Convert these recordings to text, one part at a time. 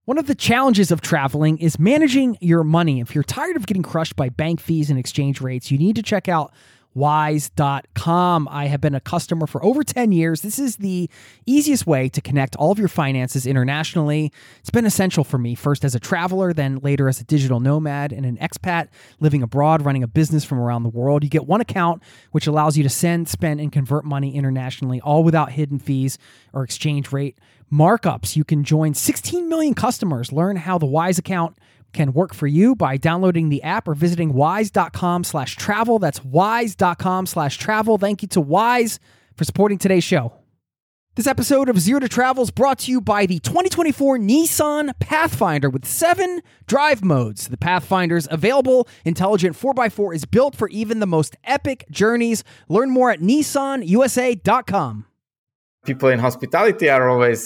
One of the challenges of traveling is managing your money. If you're tired of getting crushed by bank fees and exchange rates, you need to check out Wise.com. I have been a customer for over 10 years. This is the easiest way to connect all of your finances internationally. It's been essential for me, first as a traveler, then later as a digital nomad and an expat living abroad, running a business from around the world. You get one account, which allows you to send, spend, and convert money internationally, all without hidden fees or exchange rate markups. You can join 16 million customers. Learn how the Wise account can work for you by downloading the app or visiting wise.com/travel. That's wise.com/travel. Thank you to Wise for supporting today's show. This episode of Zero to Travel is brought to you by the 2024 Nissan Pathfinder with 7 drive modes. The Pathfinder's available intelligent 4x4 is built for even the most epic journeys. Learn more at nissanusa.com. People in hospitality are always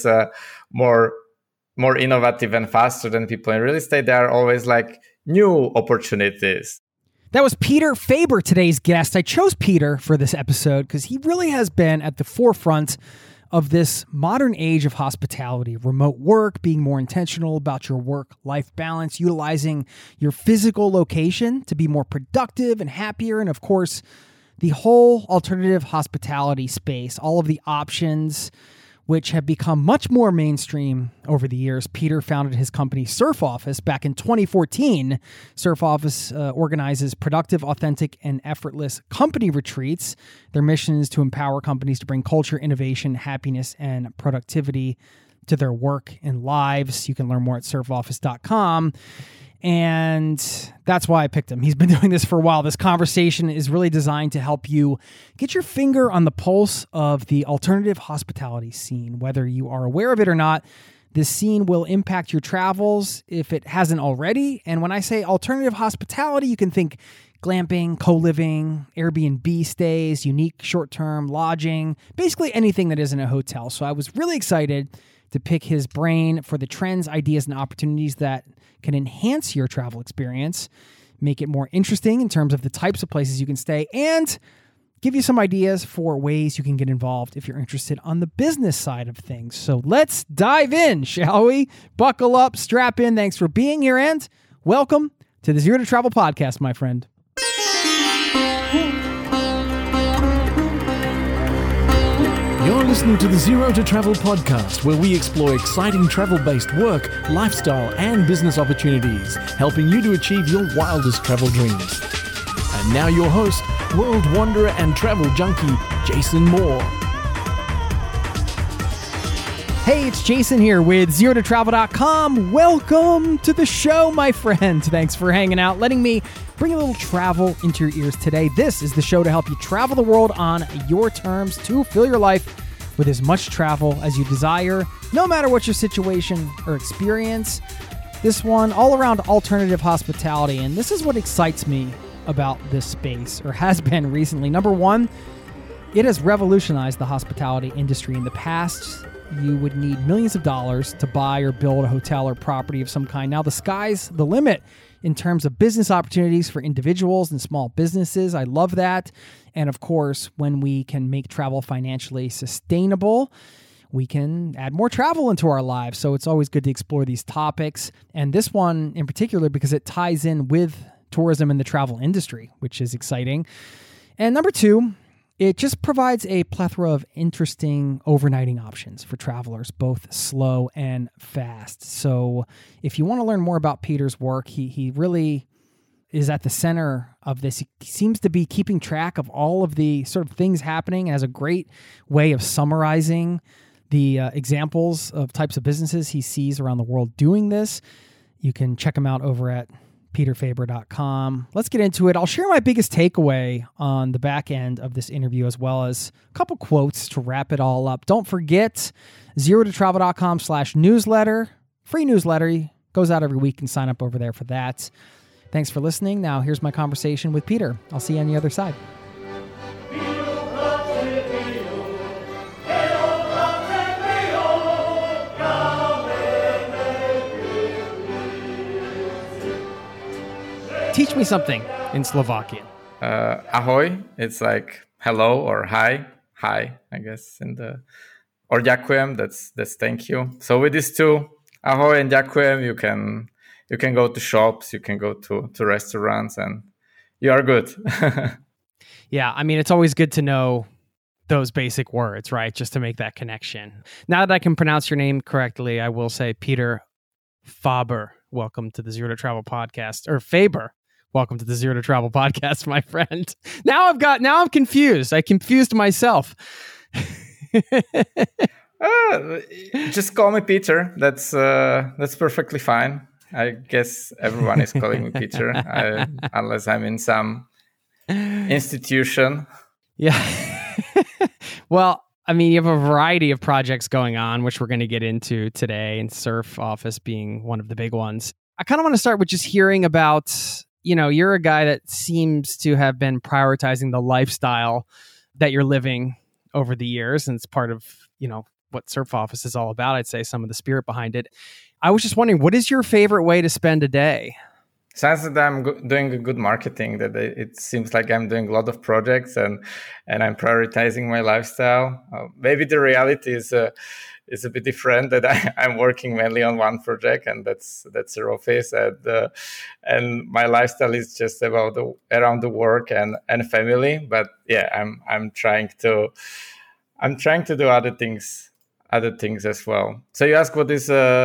more innovative and faster than people in real estate. There are always like new opportunities. That was Peter Faber, today's guest. I chose Peter for this episode because he really has been at the forefront of this modern age of hospitality, remote work, being more intentional about your work-life balance, utilizing your physical location to be more productive and happier, and of course, the whole alternative hospitality space, all of the options which have become much more mainstream over the years. Peter founded his company Surf Office back in 2014. Surf Office organizes productive, authentic, and effortless company retreats. Their mission is to empower companies to bring culture, innovation, happiness, and productivity to their work and lives. You can learn more at surfoffice.com. And that's why I picked him. He's been doing this for a while. This conversation is really designed to help you get your finger on the pulse of the alternative hospitality scene. Whether you are aware of it or not, this scene will impact your travels if it hasn't already. And when I say alternative hospitality, you can think glamping, co-living, Airbnb stays, unique short-term lodging, basically anything that isn't a hotel. So I was really excited to pick his brain for the trends, ideas, and opportunities that can enhance your travel experience, make it more interesting in terms of the types of places you can stay, and give you some ideas for ways you can get involved if you're interested on the business side of things. So let's dive in, shall we? Buckle up, strap in. Thanks for being here, and welcome to the Zero to Travel podcast, my friend. You're listening to the Zero to Travel podcast, where we explore exciting travel-based work, lifestyle, and business opportunities, helping you to achieve your wildest travel dreams. And now your host, world wanderer and travel junkie, Jason Moore. Hey, it's Jason here with ZeroToTravel.com. Welcome to the show, my friend. Thanks for hanging out, letting me bring a little travel into your ears today. This is the show to help you travel the world on your terms, to fill your life with as much travel as you desire, no matter what your situation or experience. This one, all around alternative hospitality, and this is what excites me about this space, or has been recently. Number one, it has revolutionized the hospitality industry. In the past, you would need millions of dollars to buy or build a hotel or property of some kind. Now the sky's the limit in terms of business opportunities for individuals and small businesses. I love that. And of course, when we can make travel financially sustainable, we can add more travel into our lives. So it's always good to explore these topics. And this one in particular, because it ties in with tourism and the travel industry, which is exciting. And number two, it just provides a plethora of interesting overnighting options for travelers, both slow and fast. So if you want to learn more about Peter's work, he really is at the center of this. He seems to be keeping track of all of the sort of things happening and has a great way of summarizing the examples of types of businesses he sees around the world doing this. You can check him out over at peterfaber.com. Let's get into it. I'll share my biggest takeaway on the back end of this interview, as well as a couple quotes to wrap it all up. Don't forget, zerototravel.com/newsletter. Free newsletter goes out every week, and sign up over there for that. Thanks for listening. Now here's my conversation with Peter. I'll see you on the other side. Teach me something in Slovakian. Ahoj, it's like hello or hi, I guess, or ďakujem, that's thank you. So with these two, Ahoj and ďakujem. You can go to shops, you can go to restaurants, and you are good. Yeah, I mean, it's always good to know those basic words, right? Just to make that connection. Now that I can pronounce your name correctly, I will say Peter Faber, welcome to the Zero to Travel podcast. Or Faber, welcome to the Zero to Travel podcast, my friend. Now I'm confused. I confused myself. Just call me Peter. That's perfectly fine. I guess everyone is calling me Peter, unless I'm in some institution. Yeah. Well, I mean, you have a variety of projects going on, which we're going to get into today, and Surf Office being one of the big ones. I kind of want to start with just hearing about, you're a guy that seems to have been prioritizing the lifestyle that you're living over the years, and it's part of, what Surf Office is all about. I'd say some of the spirit behind it. I was just wondering, what is your favorite way to spend a day? Sounds that I'm doing a good marketing, that it seems like I'm doing a lot of projects and I'm prioritizing my lifestyle. Maybe the reality is a bit different, that I'm working mainly on one project, and that's Surf Office, and my lifestyle is just about around the work and family. But yeah, I'm trying to do other things as well. So you ask what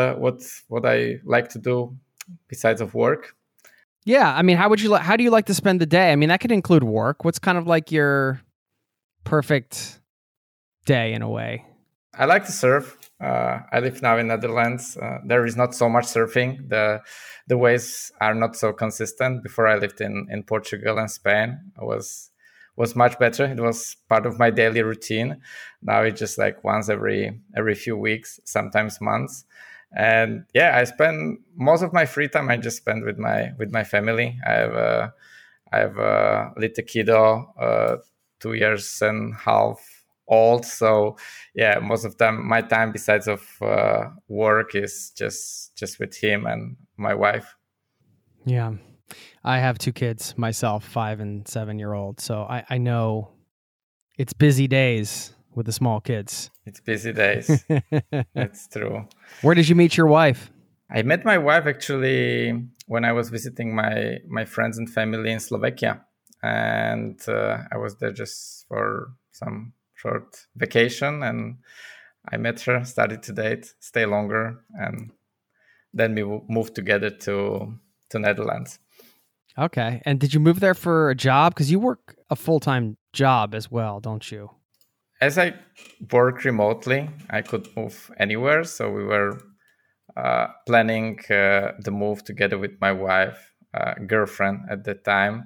I like to do besides of work? Yeah, I mean, how do you like to spend the day? I mean, that could include work. What's kind of like your perfect day in a way? I like to surf. I live now in Netherlands. There is not so much surfing. The waves are not so consistent. Before I lived in Portugal and Spain, it was much better. It was part of my daily routine. Now it's just like once every few weeks, sometimes months. And yeah, I spend most of my free time. I just spend with my family. I have a little kiddo, 2 years and a half old. So yeah, most of my time besides of work is just with him and my wife. Yeah, I have 2 kids myself, 5 and 7-year-old. So I know it's busy days with the small kids. It's busy days. That's true. Where did you meet your wife? I met my wife actually when I was visiting my friends and family in Slovakia. And I was there just for some short vacation. And I met her, started to date, stay longer. And then we moved together to Netherlands. Okay. And did you move there for a job? Because you work a full-time job as well, don't you? As I work remotely, I could move anywhere. So we were planning the move together with my wife, girlfriend at the time,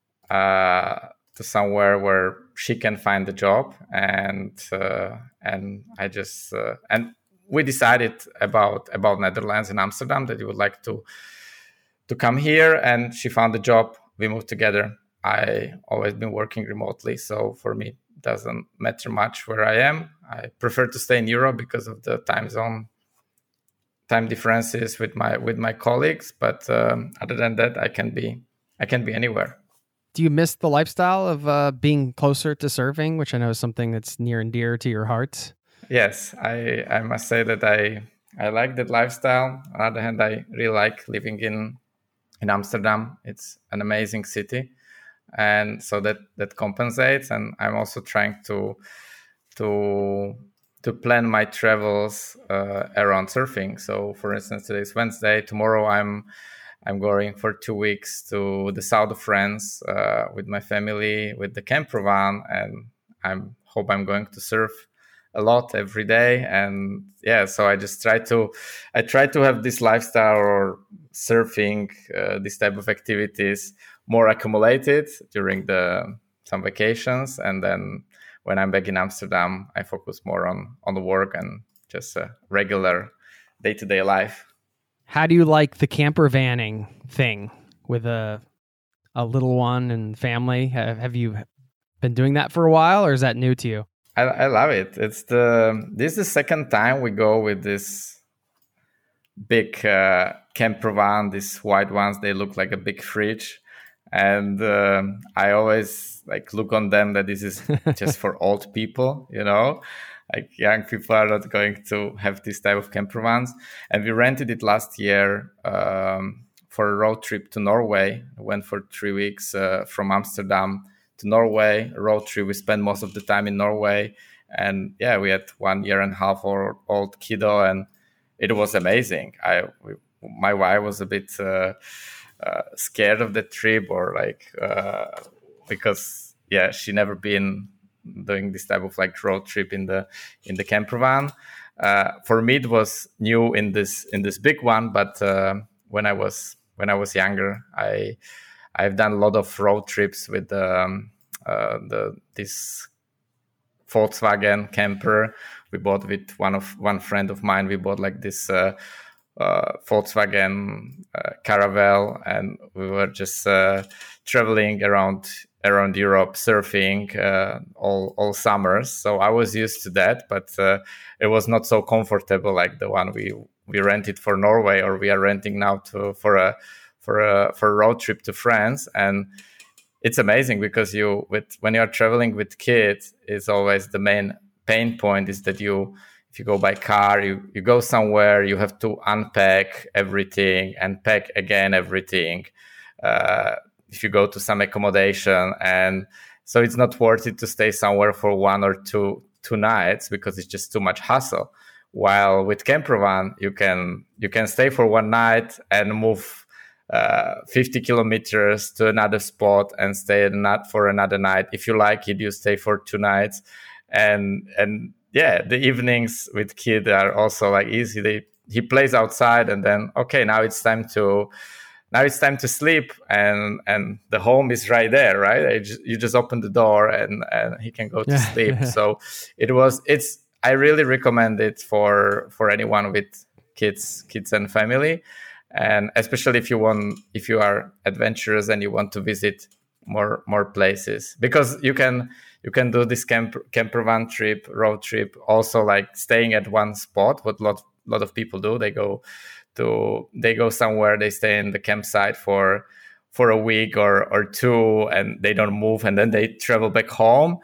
to somewhere where she can find a job. And I just and we decided about Netherlands and Amsterdam, that we would like to come here. And she found a job. We moved together. I always been working remotely, so for me, doesn't matter much where I am. I prefer to stay in Europe because of the time differences with my colleagues. But other than that, I can be anywhere. Do you miss the lifestyle of being closer to surfing, which I know is something that's near and dear to your heart? Yes, I must say that I like that lifestyle. On the other hand, I really like living in Amsterdam. It's an amazing city. And so that compensates. And I'm also trying to plan my travels around surfing. So for instance, today's Wednesday. Tomorrow I'm going for 2 weeks to the south of France with my family, with the camper van, and I'm going to surf a lot every day. And yeah, so I try to have this lifestyle or surfing, this type of activities more accumulated during some vacations, and then when I'm back in Amsterdam, I focus more on the work and just a regular day-to-day life. How do you like the camper vanning thing with a little one and family? Have you been doing that for a while, or is that new to you? I love it. This is the second time we go with this big camper van, these white ones. They look like a big fridge. And I always look on them that this is just for old people, like young people are not going to have this type of camper vans. And we rented it last year for a road trip to Norway. I went for 3 weeks from Amsterdam to Norway. Road trip. We spent most of the time in Norway. And yeah, we had 1.5 year old kiddo, and it was amazing. My wife was a bit scared of the trip, or like because she never been doing this type of like road trip in the camper van. For me, it was new in this big one, but when I was younger, I've done a lot of road trips with this Volkswagen camper we bought with one friend of mine. We bought like this Volkswagen Caravelle, and we were just traveling around Europe, surfing all summers. So I was used to that, but it was not so comfortable like the one we rented for Norway, or we are renting now for a road trip to France. And it's amazing because when you are traveling with kids, it's always the main pain point is that if you go by car, you go somewhere, you have to unpack everything and pack again everything. If you go to some accommodation, and so it's not worth it to stay somewhere for 1 or 2 nights because it's just too much hassle. While with camper van, you can stay for 1 night and move 50 kilometers to another spot and stay for another night. If you like it, you stay for 2 nights, and the evenings with kid are also like easy. He plays outside, and then now it's time to sleep, and the home is right there, right? You just open the door and he can go to sleep. So I really recommend it for anyone with kids and family, and especially if you are adventurous and you want to visit more places, because you can do this camper van trip, road trip, also like staying at one spot. What lot of people do, they go somewhere, they stay in the campsite for a week or 2, and they don't move, and then they travel back home.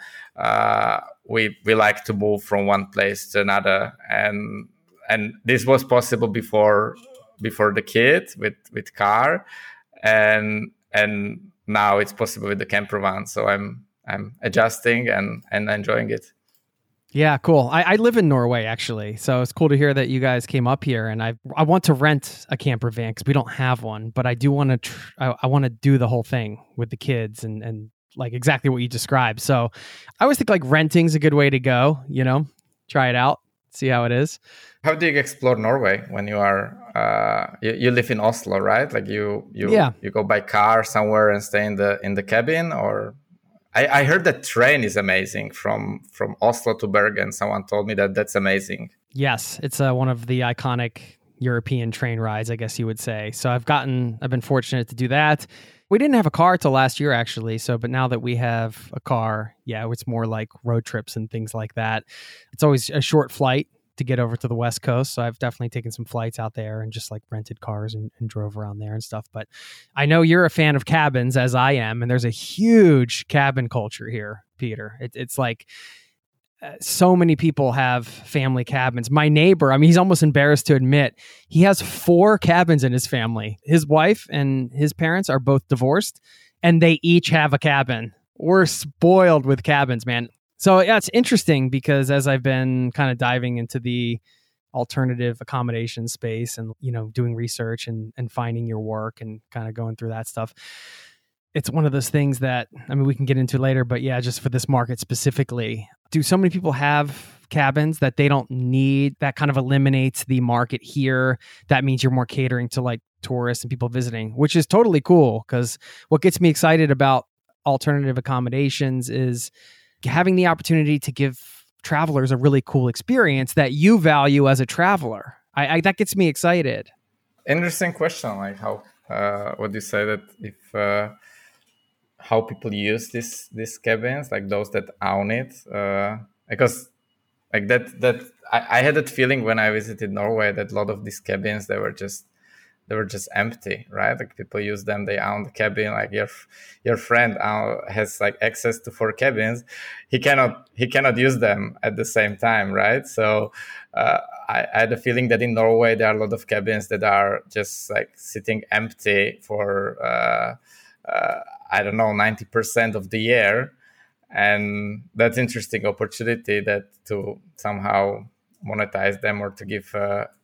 We like to move from one place to another, and this was possible before the kid with car, and now it's possible with the camper van. So I'm adjusting and enjoying it. Yeah, cool. I live in Norway, actually. So it's cool to hear that you guys came up here. And I want to rent a camper van because we don't have one. But I do want to I want to do the whole thing with the kids and like exactly what you described. So I always think like renting's a good way to go, try it out, see how it is. How do you explore Norway when you are you live in Oslo, right? Like you go by car somewhere and stay in the cabin, or I heard that train is amazing from Oslo to Bergen. Someone told me that's amazing. Yes, it's one of the iconic European train rides, I guess you would say. So I've been fortunate to do that. We didn't have a car till last year, actually. But now that we have a car, it's more like road trips and things like that. It's always a short flight to get over to the West Coast. So I've definitely taken some flights out there and just like rented cars and drove around there and stuff. But I know you're a fan of cabins, as I am. And there's a huge cabin culture here, Peter. It's like so many people have family cabins. My neighbor, he's almost embarrassed to admit, he has 4 cabins in his family. His wife and his parents are both divorced, and they each have a cabin. We're spoiled with cabins, man. So yeah, it's interesting because as I've been kind of diving into the alternative accommodation space and, doing research and finding your work and kind of going through that stuff, it's one of those things that, we can get into later, but yeah, just for this market specifically, do so many people have cabins that they don't need? That kind of eliminates the market here. That means you're more catering to like tourists and people visiting, which is totally cool, because what gets me excited about alternative accommodations is having the opportunity to give travelers a really cool experience that you value as a traveler. That gets me excited. Interesting question. Like how would you say that if how people use these cabins, like those that own it, because like that I had that feeling when I visited Norway that a lot of these cabins they were just empty, right? Like people use them, they own the cabin. Like your friend has like access to 4 cabins, he cannot use them at the same time, right? So I had a feeling that in Norway there are a lot of cabins that are just like sitting empty for I don't know, 90% of the year. And that's interesting opportunity that to somehow monetize them or to give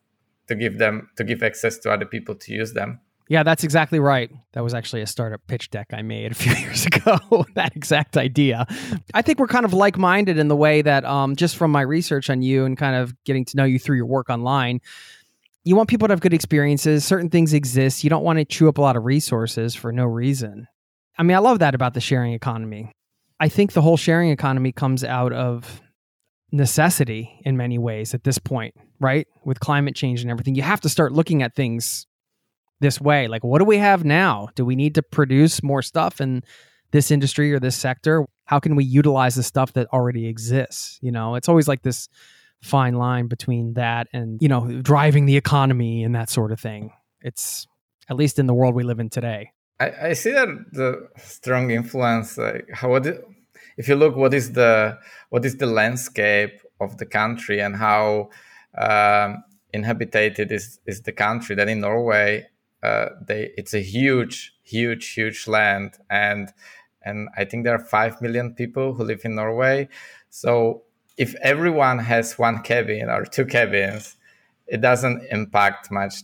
access to other people to use them. Yeah, that's exactly right. That was actually a startup pitch deck I made a few years ago, that exact idea. I think we're kind of like-minded in the way that just from my research on you and kind of getting to know you through your work online, you want people to have good experiences. Certain things exist. You don't want to chew up a lot of resources for no reason. I mean, I love that about the sharing economy. I think the whole sharing economy comes out of necessity in many ways at this point, right? With climate change and everything, you have to start looking at things this way. Like, what do we have now? Do we need to produce more stuff in this industry or this sector? How can we utilize the stuff that already exists? You know, it's always like this fine line between that and, you know, driving the economy and that sort of thing. It's, at least in the world we live in today. I see that the strong influence, like if you look, what is the landscape of the country and how inhabited is the country? That in Norway, it's a huge land, and I think there are 5 million people who live in Norway. So if everyone has 1 cabin or 2 cabins, it doesn't impact much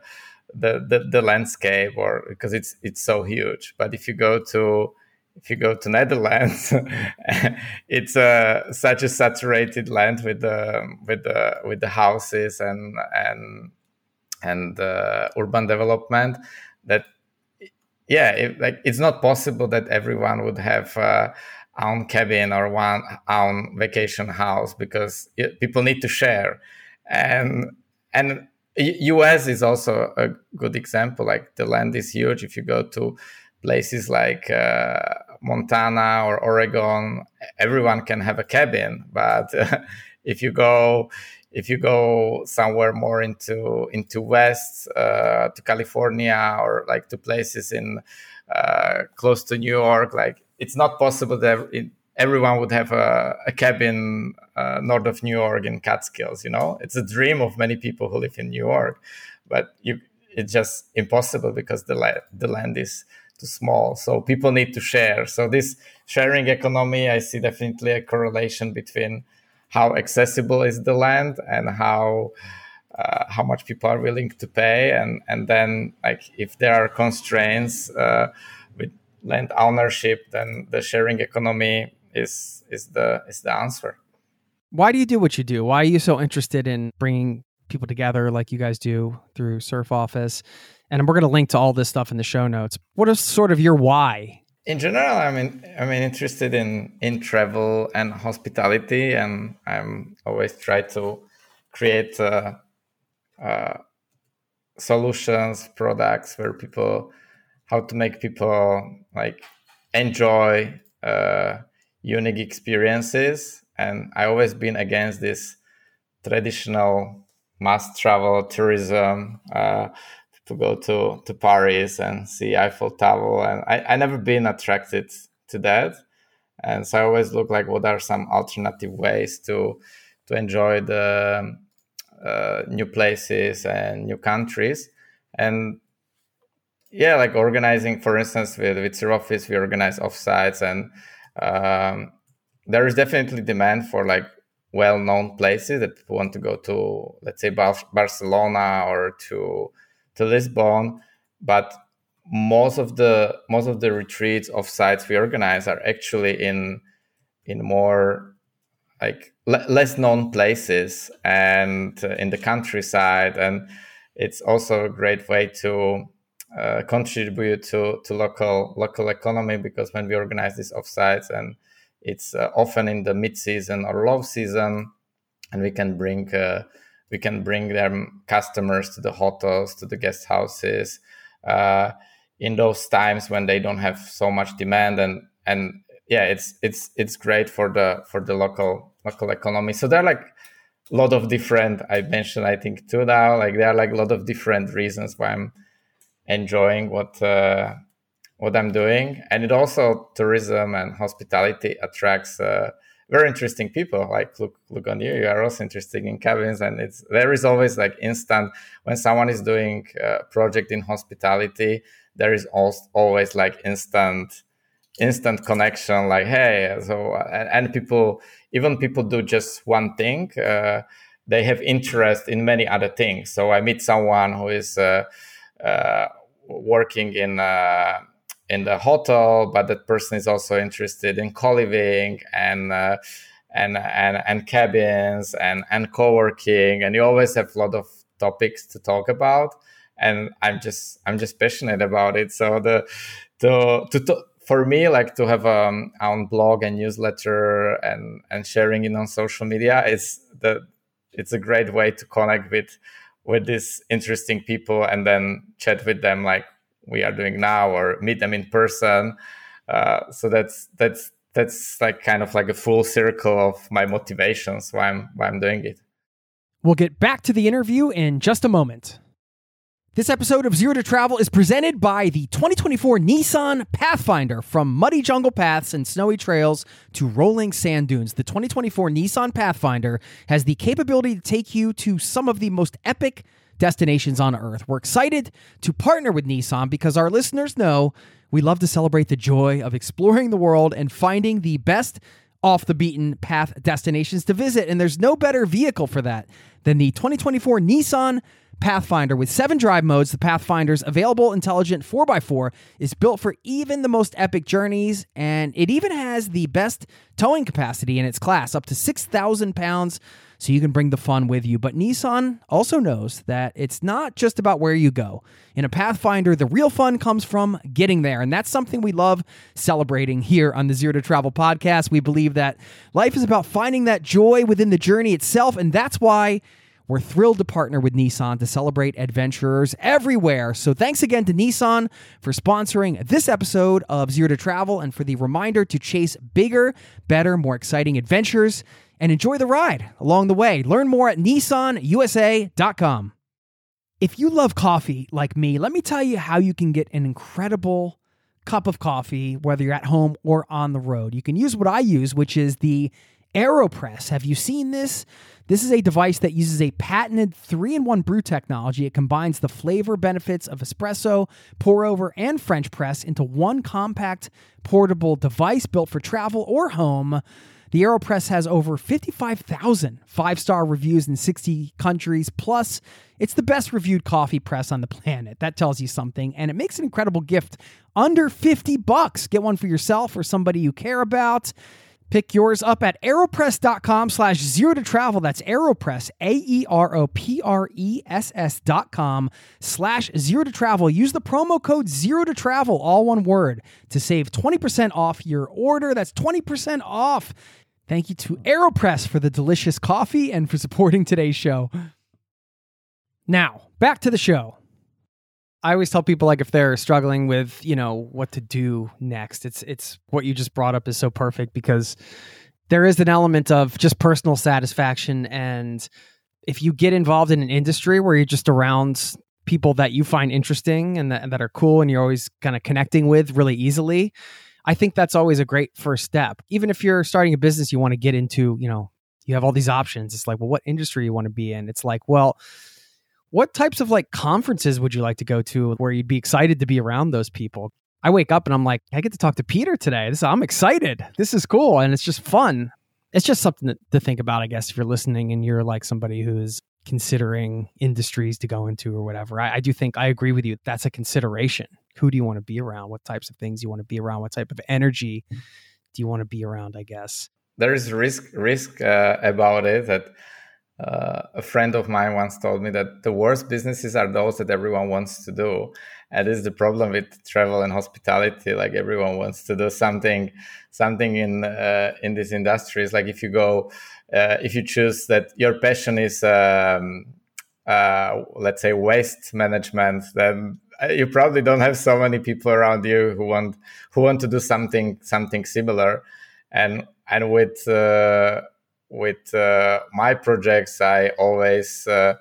the landscape, or because it's so huge. But if you go to Netherlands, it's such a saturated land with the houses and urban development that it's not possible that everyone would have own cabin or one own vacation house, because people need to share. And US is also a good example. Like the land is huge. If you go to places like Montana or Oregon, everyone can have a cabin. But if you go somewhere more into west, to California, or like to places in close to New York, like it's not possible that everyone would have a cabin north of New York in Catskills. You know, it's a dream of many people who live in New York, but it's just impossible because the land is too small. So people need to share. So this sharing economy, I see definitely a correlation between how accessible is the land and how much people are willing to pay, and then like if there are constraints with land ownership, then the sharing economy is the answer. Why do you do what you do? Why are you so interested in bringing people together like you guys do through Surf Office? And we're going to link to all this stuff in the show notes. What is sort of your why? In general, I'm interested in travel and hospitality, and I'm always try to create solutions, products how to make people like enjoy unique experiences. And I always been against this traditional mass travel tourism. To go to Paris and see Eiffel Tower, and I never been attracted to that. And so I always look like what are some alternative ways to enjoy the new places and new countries. And yeah, like organizing, for instance, with Surf Office, we organize offsites, and there is definitely demand for like well-known places that people want to go to, let's say Barcelona or to Lisbon, but most of the retreats of sites we organize are actually in more like less known places and in the countryside, and it's also a great way to contribute to local economy, because when we organize these offsites, and it's often in the mid-season or low season, and we can bring them customers to the hotels, to the guest houses, in those times when they don't have so much demand, and yeah, it's great for the local economy. So there are like a lot of different, I mentioned, I think too now, like there are like a lot of different reasons why I'm enjoying what I'm doing. And it also, tourism and hospitality attracts very interesting people. Like look on you are also interested in cabins, and there is always like instant, when someone is doing a project in hospitality, there is always like instant connection, like, hey, so and people do just one thing, they have interest in many other things. So I meet someone who is working in the hotel, but that person is also interested in co-living and cabins and co-working, and you always have a lot of topics to talk about, and I'm just passionate about it. So for me, like, to have own blog and newsletter and sharing it on social media, it's a great way to connect with these interesting people and then chat with them like we are doing now, or meet them in person. So that's like kind of like a full circle of my motivations why I'm doing it. We'll get back to the interview in just a moment. This episode of Zero to Travel is presented by the 2024 Nissan Pathfinder. From muddy jungle paths and snowy trails to rolling sand dunes, the 2024 Nissan Pathfinder has the capability to take you to some of the most epic destinations on Earth. We're excited to partner with Nissan because our listeners know we love to celebrate the joy of exploring the world and finding the best off the beaten path destinations to visit. And there's no better vehicle for that than the 2024 Nissan Pathfinder. With 7 drive modes, the Pathfinder's available intelligent 4x4 is built for even the most epic journeys, and it even has the best towing capacity in its class, up to 6,000 pounds, so you can bring the fun with you. But Nissan also knows that it's not just about where you go. In a Pathfinder, the real fun comes from getting there, and that's something we love celebrating here on the Zero to Travel podcast. We believe that life is about finding that joy within the journey itself, and that's why we're thrilled to partner with Nissan to celebrate adventurers everywhere. So thanks again to Nissan for sponsoring this episode of Zero to Travel, and for the reminder to chase bigger, better, more exciting adventures and enjoy the ride along the way. Learn more at nissanusa.com. If you love coffee like me, let me tell you how you can get an incredible cup of coffee, whether you're at home or on the road. You can use what I use, which is the AeroPress. Have you seen this? This is a device that uses a patented 3-in-1 brew technology. It combines the flavor benefits of espresso, pour over, and French press into one compact, portable device built for travel or home. The AeroPress has over 55,000 5-star reviews in 60 countries. Plus, it's the best reviewed coffee press on the planet. That tells you something. And it makes an incredible gift under $50. Get one for yourself or somebody you care about. Pick yours up at aeropress.com/zero to travel. That's AeroPress, AeroPress.com/zero to travel. Use the promo code zero to travel, all one word, to save 20% off your order. That's 20% off. Thank you to AeroPress for the delicious coffee and for supporting today's show. Now, back to the show. I always tell people, like, if they're struggling with, what to do next, it's what you just brought up is so perfect, because there is an element of just personal satisfaction. And if you get involved in an industry where you're just around people that you find interesting and that are cool, and you're always kind of connecting with really easily, I think that's always a great first step. Even if you're starting a business you want to get into, you have all these options. It's like, well, what industry you want to be in? It's like, well, what types of conferences would you like to go to where you'd be excited to be around those people? I wake up and I'm like, I get to talk to Peter today. I'm excited. This is cool. And it's just fun. It's just something to think about, I guess, if you're listening and you're like somebody who's considering industries to go into or whatever. I do think I agree with you. That's a consideration. Who do you want to be around? What types of things you want to be around? What type of energy do you want to be around, I guess? There is risk about it. That a friend of mine once told me that the worst businesses are those that everyone wants to do. And this is the problem with travel and hospitality. Like, everyone wants to do something in these industries. Like, if you go, if you choose that your passion is, let's say, waste management, then you probably don't have so many people around you who want to do something similar. And with my projects, I always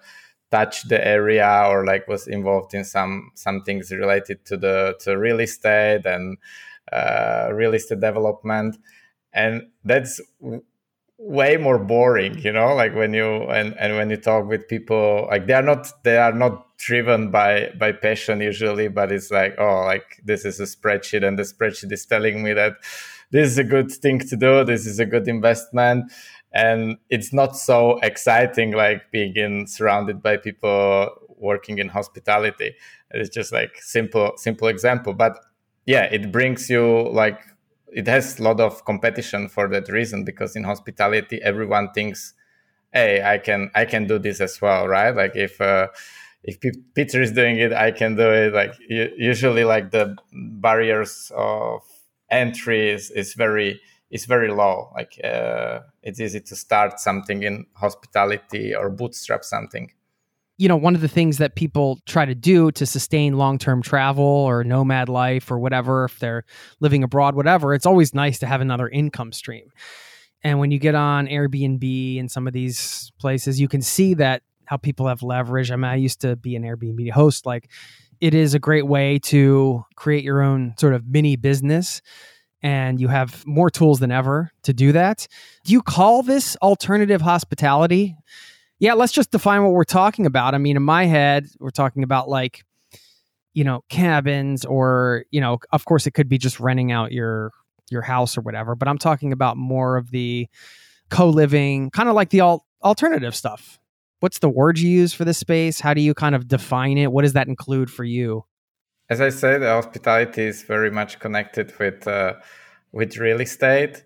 touched the area or like was involved in some things related to real estate and real estate development, and that's way more boring, like when you and when you talk with people, like they are not driven by passion usually, but it's like, oh, like this is a spreadsheet and the spreadsheet is telling me that this is a good thing to do, this is a good investment. And it's not so exciting like being surrounded by people working in hospitality. It's just like simple example, but yeah, it brings you like, it has a lot of competition for that reason, because in hospitality everyone thinks, hey, I can do this as well, right? Like if Peter is doing it, I can do it. Like usually like the barriers of entry is very low. Like it's easy to start something in hospitality or bootstrap something. One of the things that people try to do to sustain long-term travel or nomad life or whatever, if they're living abroad, whatever, it's always nice to have another income stream. And when you get on Airbnb and some of these places, you can see that how people have leverage. I mean, I used to be an Airbnb host. Like, it is a great way to create your own sort of mini business, and you have more tools than ever to do that. Do you call this alternative hospitality? Yeah, let's just define what we're talking about. I mean, in my head, we're talking about like, cabins, or, of course it could be just renting out your house or whatever, but I'm talking about more of the co-living, kind of like the alternative stuff. What's the word you use for this space? How do you kind of define it? What does that include for you? As I said, the hospitality is very much connected with real estate,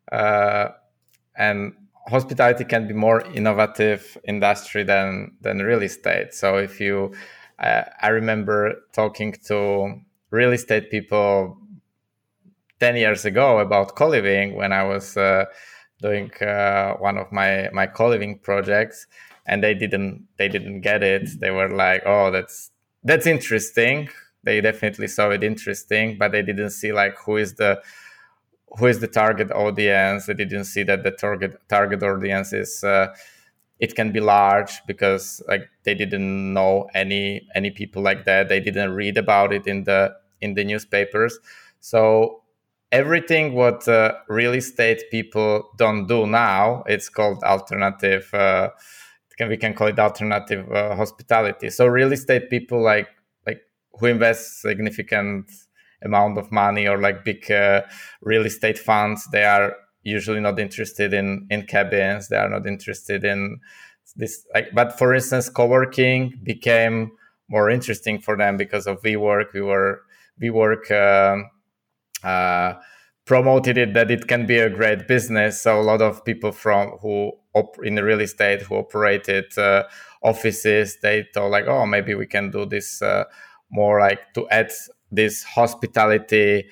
and hospitality can be more innovative industry than real estate. So if you, I remember talking to real estate people 10 years ago about co-living when I was doing one of my co-living projects, and they didn't get it. They were like, oh, that's interesting. They definitely saw it interesting, but they didn't see like who is the target audience. They didn't see that the target audience is it can be large, because like they didn't know any people like that. They didn't read about it in the newspapers. So everything what real estate people don't do now, it's called alternative. We can call it alternative hospitality. So real estate people like who invest significant amount of money, or like big real estate funds, they are usually not interested in cabins. They are not interested in this. But for instance, co-working became more interesting for them because of WeWork. WeWork promoted it, that it can be a great business. So a lot of people in the real estate who operated offices, they thought like, oh, maybe we can do this more, like to add this hospitality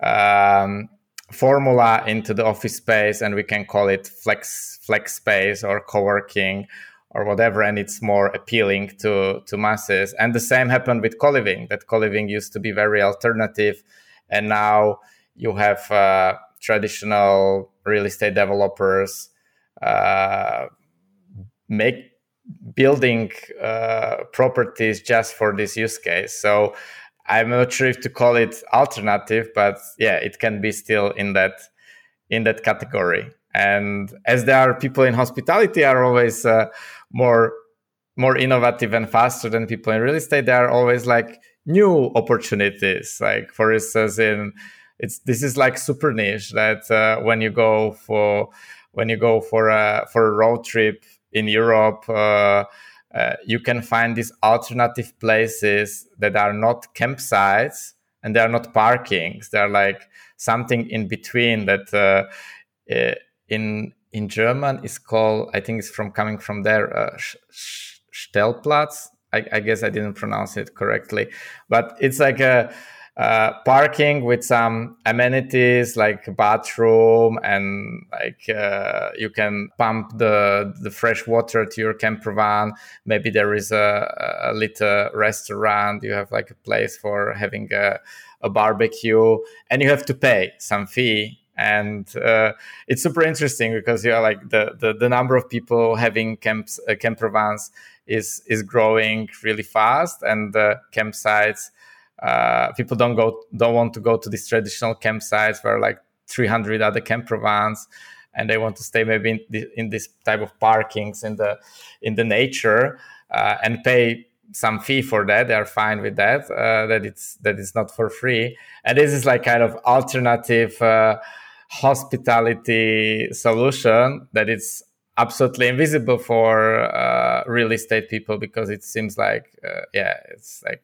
formula into the office space, and we can call it flex space or co-working or whatever, and it's more appealing to masses. And the same happened with co-living. That co-living used to be very alternative, and now you have traditional real estate developers building properties just for this use case. So I'm not sure if to call it alternative, but yeah, it can be still in that category. And as there are people in hospitality are always more innovative and faster than people in real estate, there are always like new opportunities. Like for instance, this is like super niche that when you go for a road trip in Europe, you can find these alternative places that are not campsites and they are not parkings. They're like something in between that in German is called, I think it's coming from there, Stellplatz. I guess I didn't pronounce it correctly, but it's like a parking with some amenities like bathroom, and like you can pump the fresh water to your camper van. Maybe there is a little restaurant. You have like a place for having a barbecue, and you have to pay some fee. And it's super interesting because you're like the number of people having camper vans is growing really fast, and the campsites, people don't want to go to these traditional campsites where like 300 other camper vans, and they want to stay maybe in this type of parkings in the nature, and pay some fee for that. They are fine with that. That it's not for free. And this is like kind of alternative hospitality solution that it's absolutely invisible for real estate people, because it seems like it's like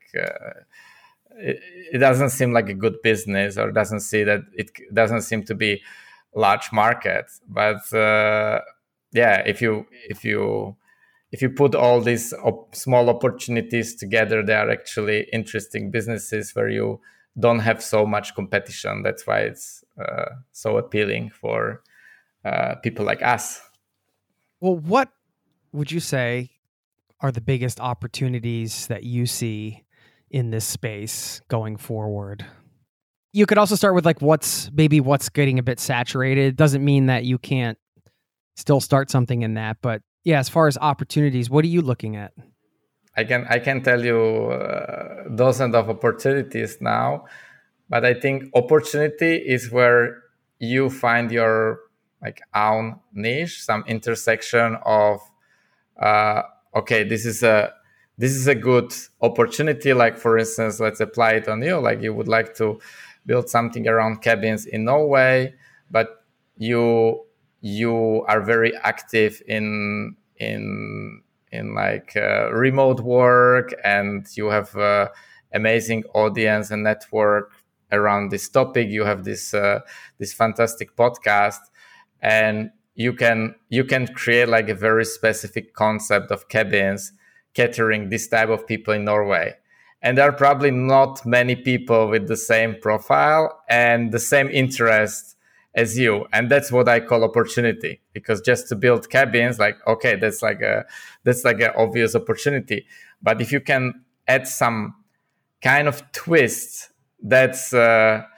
it doesn't seem like a good business, or doesn't seem to be large market. But if you put all these small opportunities together, they are actually interesting businesses where you don't have so much competition. That's why it's so appealing for people like us. Well, what would you say are the biggest opportunities that you see in this space going forward? You could also start with like what's getting a bit saturated. Doesn't mean that you can't still start something in that, but yeah, as far as opportunities, what are you looking at? I can tell you dozens of opportunities now, but I think opportunity is where you find your like own niche, some intersection of this is a good opportunity. Like for instance, let's apply it on you. Like you would like to build something around cabins in Norway, but you are very active in like remote work, and you have amazing audience and network around this topic. You have this fantastic podcast, and you can create like a very specific concept of cabins catering this type of people in Norway. And there are probably not many people with the same profile and the same interest as you. And that's what I call opportunity, because just to build cabins, like, okay, that's like an obvious opportunity. But if you can add some kind of twist, that's a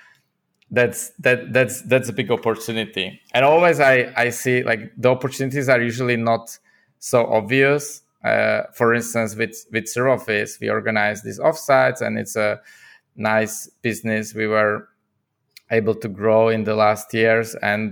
big opportunity. And always I see like the opportunities are usually not so obvious. For instance, with Zero Office, we organize these offsites, and it's a nice business we were able to grow in the last years. And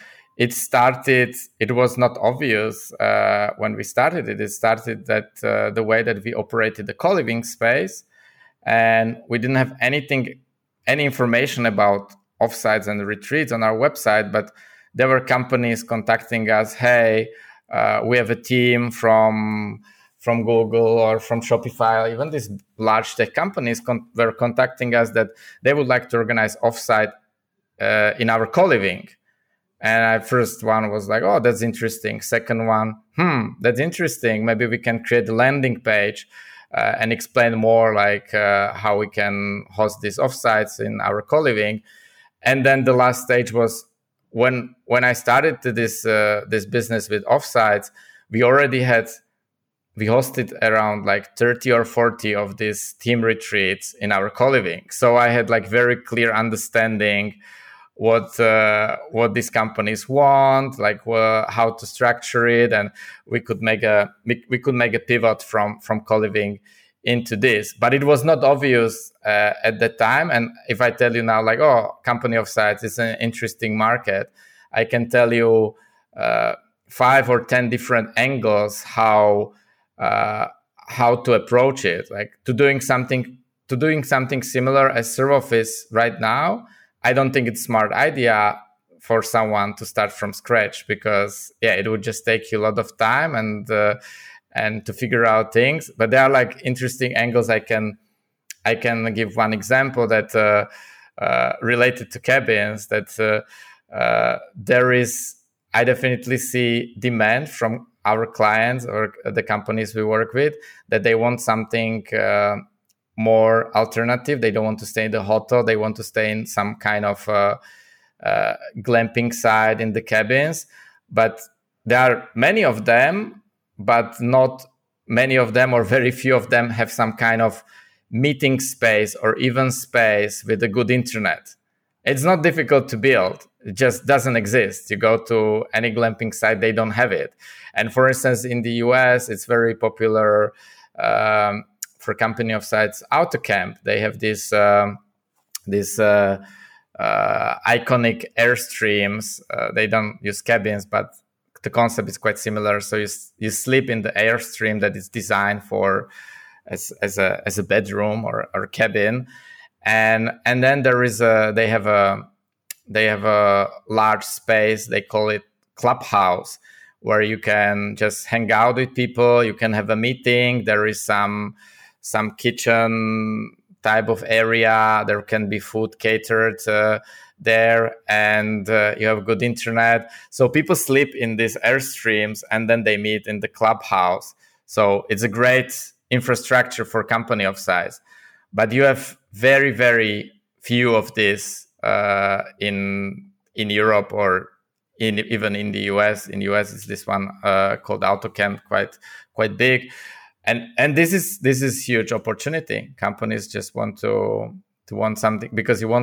it was not obvious when we started it. It started that the way that we operated the co-living space, and we didn't have any information about offsites and retreats on our website, but there were companies contacting us. Hey, we have a team from Google or from Shopify. Even these large tech companies were contacting us that they would like to organize offsite in our co-living. And first one was like, oh, that's interesting. Second one, that's interesting. Maybe we can create a landing page and explain more like how we can host these offsites in our co-living. And then the last stage was when I started this business with offsites, we hosted around like 30 or 40 of these team retreats in our co-living. So I had like very clear understanding what these companies want, like how to structure it, and we could make a pivot from co-living into this. But it was not obvious at that time. And if I tell you now, like, oh, company offsites is an interesting market, I can tell you 5 or 10 different angles how to approach it. Like to doing something similar as Zero Office right now, I don't think it's a smart idea for someone to start from scratch, because it would just take you a lot of time and to figure out things. But there are like interesting angles. I can give one example that related to cabins, that I definitely see demand from our clients or the companies we work with, that they want something more alternative. They don't want to stay in the hotel. They want to stay in some kind of glamping side in the cabins. But there are many of them, but not many of them, or very few of them, have some kind of meeting space or even space with a good internet. It's not difficult to build. It just doesn't exist. You go to any glamping site, they don't have it. And for instance, in the US, it's very popular for company of sites, AutoCamp. They have this iconic airstreams. They don't use cabins, but the concept is quite similar. So you sleep in the airstream that is designed for as a bedroom or cabin. And then they have a large space. They call it clubhouse, where you can just hang out with people. You can have a meeting. There is some kitchen type of area. There can be food catered there, and you have good internet. So people sleep in these airstreams, and then they meet in the clubhouse. So it's a great infrastructure for company of size. But you have very, very few of this in Europe or even in the US. In the US, it's this one called AutoCamp, quite big, and this is huge opportunity. Companies just want something because you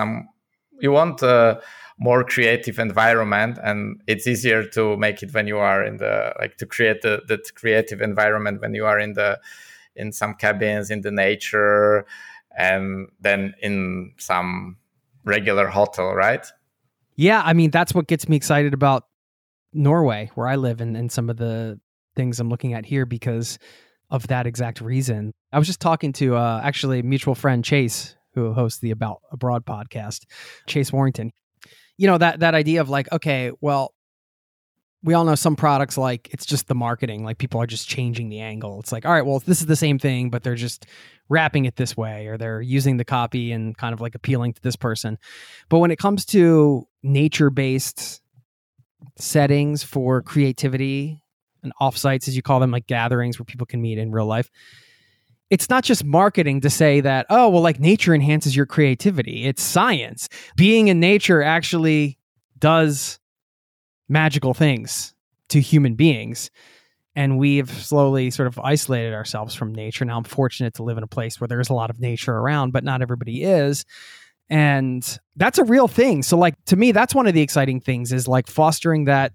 want a more creative environment, and it's easier to make it when you are to create the creative environment when you are in some cabins in the nature, and then in some regular hotel, right? Yeah, I mean, that's what gets me excited about Norway, where I live, and some of the things I'm looking at here because of that exact reason. I was just talking to actually a mutual friend, Chase, who hosts the About Abroad podcast, Chase Warrington. You know, that idea of like, okay, well, we all know some products, like it's just the marketing, like people are just changing the angle. It's like, all right, well, this is the same thing, but they're just wrapping it this way, or they're using the copy and kind of like appealing to this person. But when it comes to nature-based settings for creativity and offsites, as you call them, like gatherings where people can meet in real life, it's not just marketing to say that, oh, well, like nature enhances your creativity. It's science. Being in nature actually does magical things to human beings. And we've slowly sort of isolated ourselves from nature. Now I'm fortunate to live in a place where there's a lot of nature around, but not everybody is. And that's a real thing. So like, to me, that's one of the exciting things, is like fostering that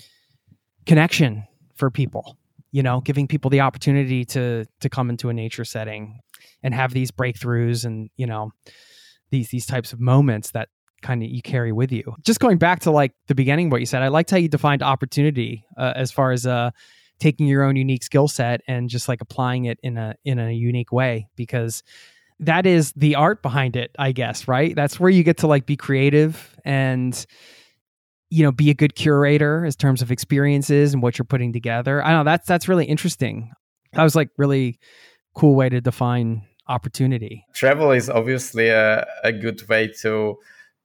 connection for people, you know, giving people the opportunity to come into a nature setting and have these breakthroughs and, you know, these types of moments that kind of you carry with you. Just going back to like the beginning, what you said, I liked how you defined opportunity as far as taking your own unique skill set and just like applying it in a unique way, because that is the art behind it, I guess, right? That's where you get to like be creative and, you know, be a good curator in terms of experiences and what you're putting together. I know that's really interesting. That was like really cool way to define opportunity. Travel is obviously a good way to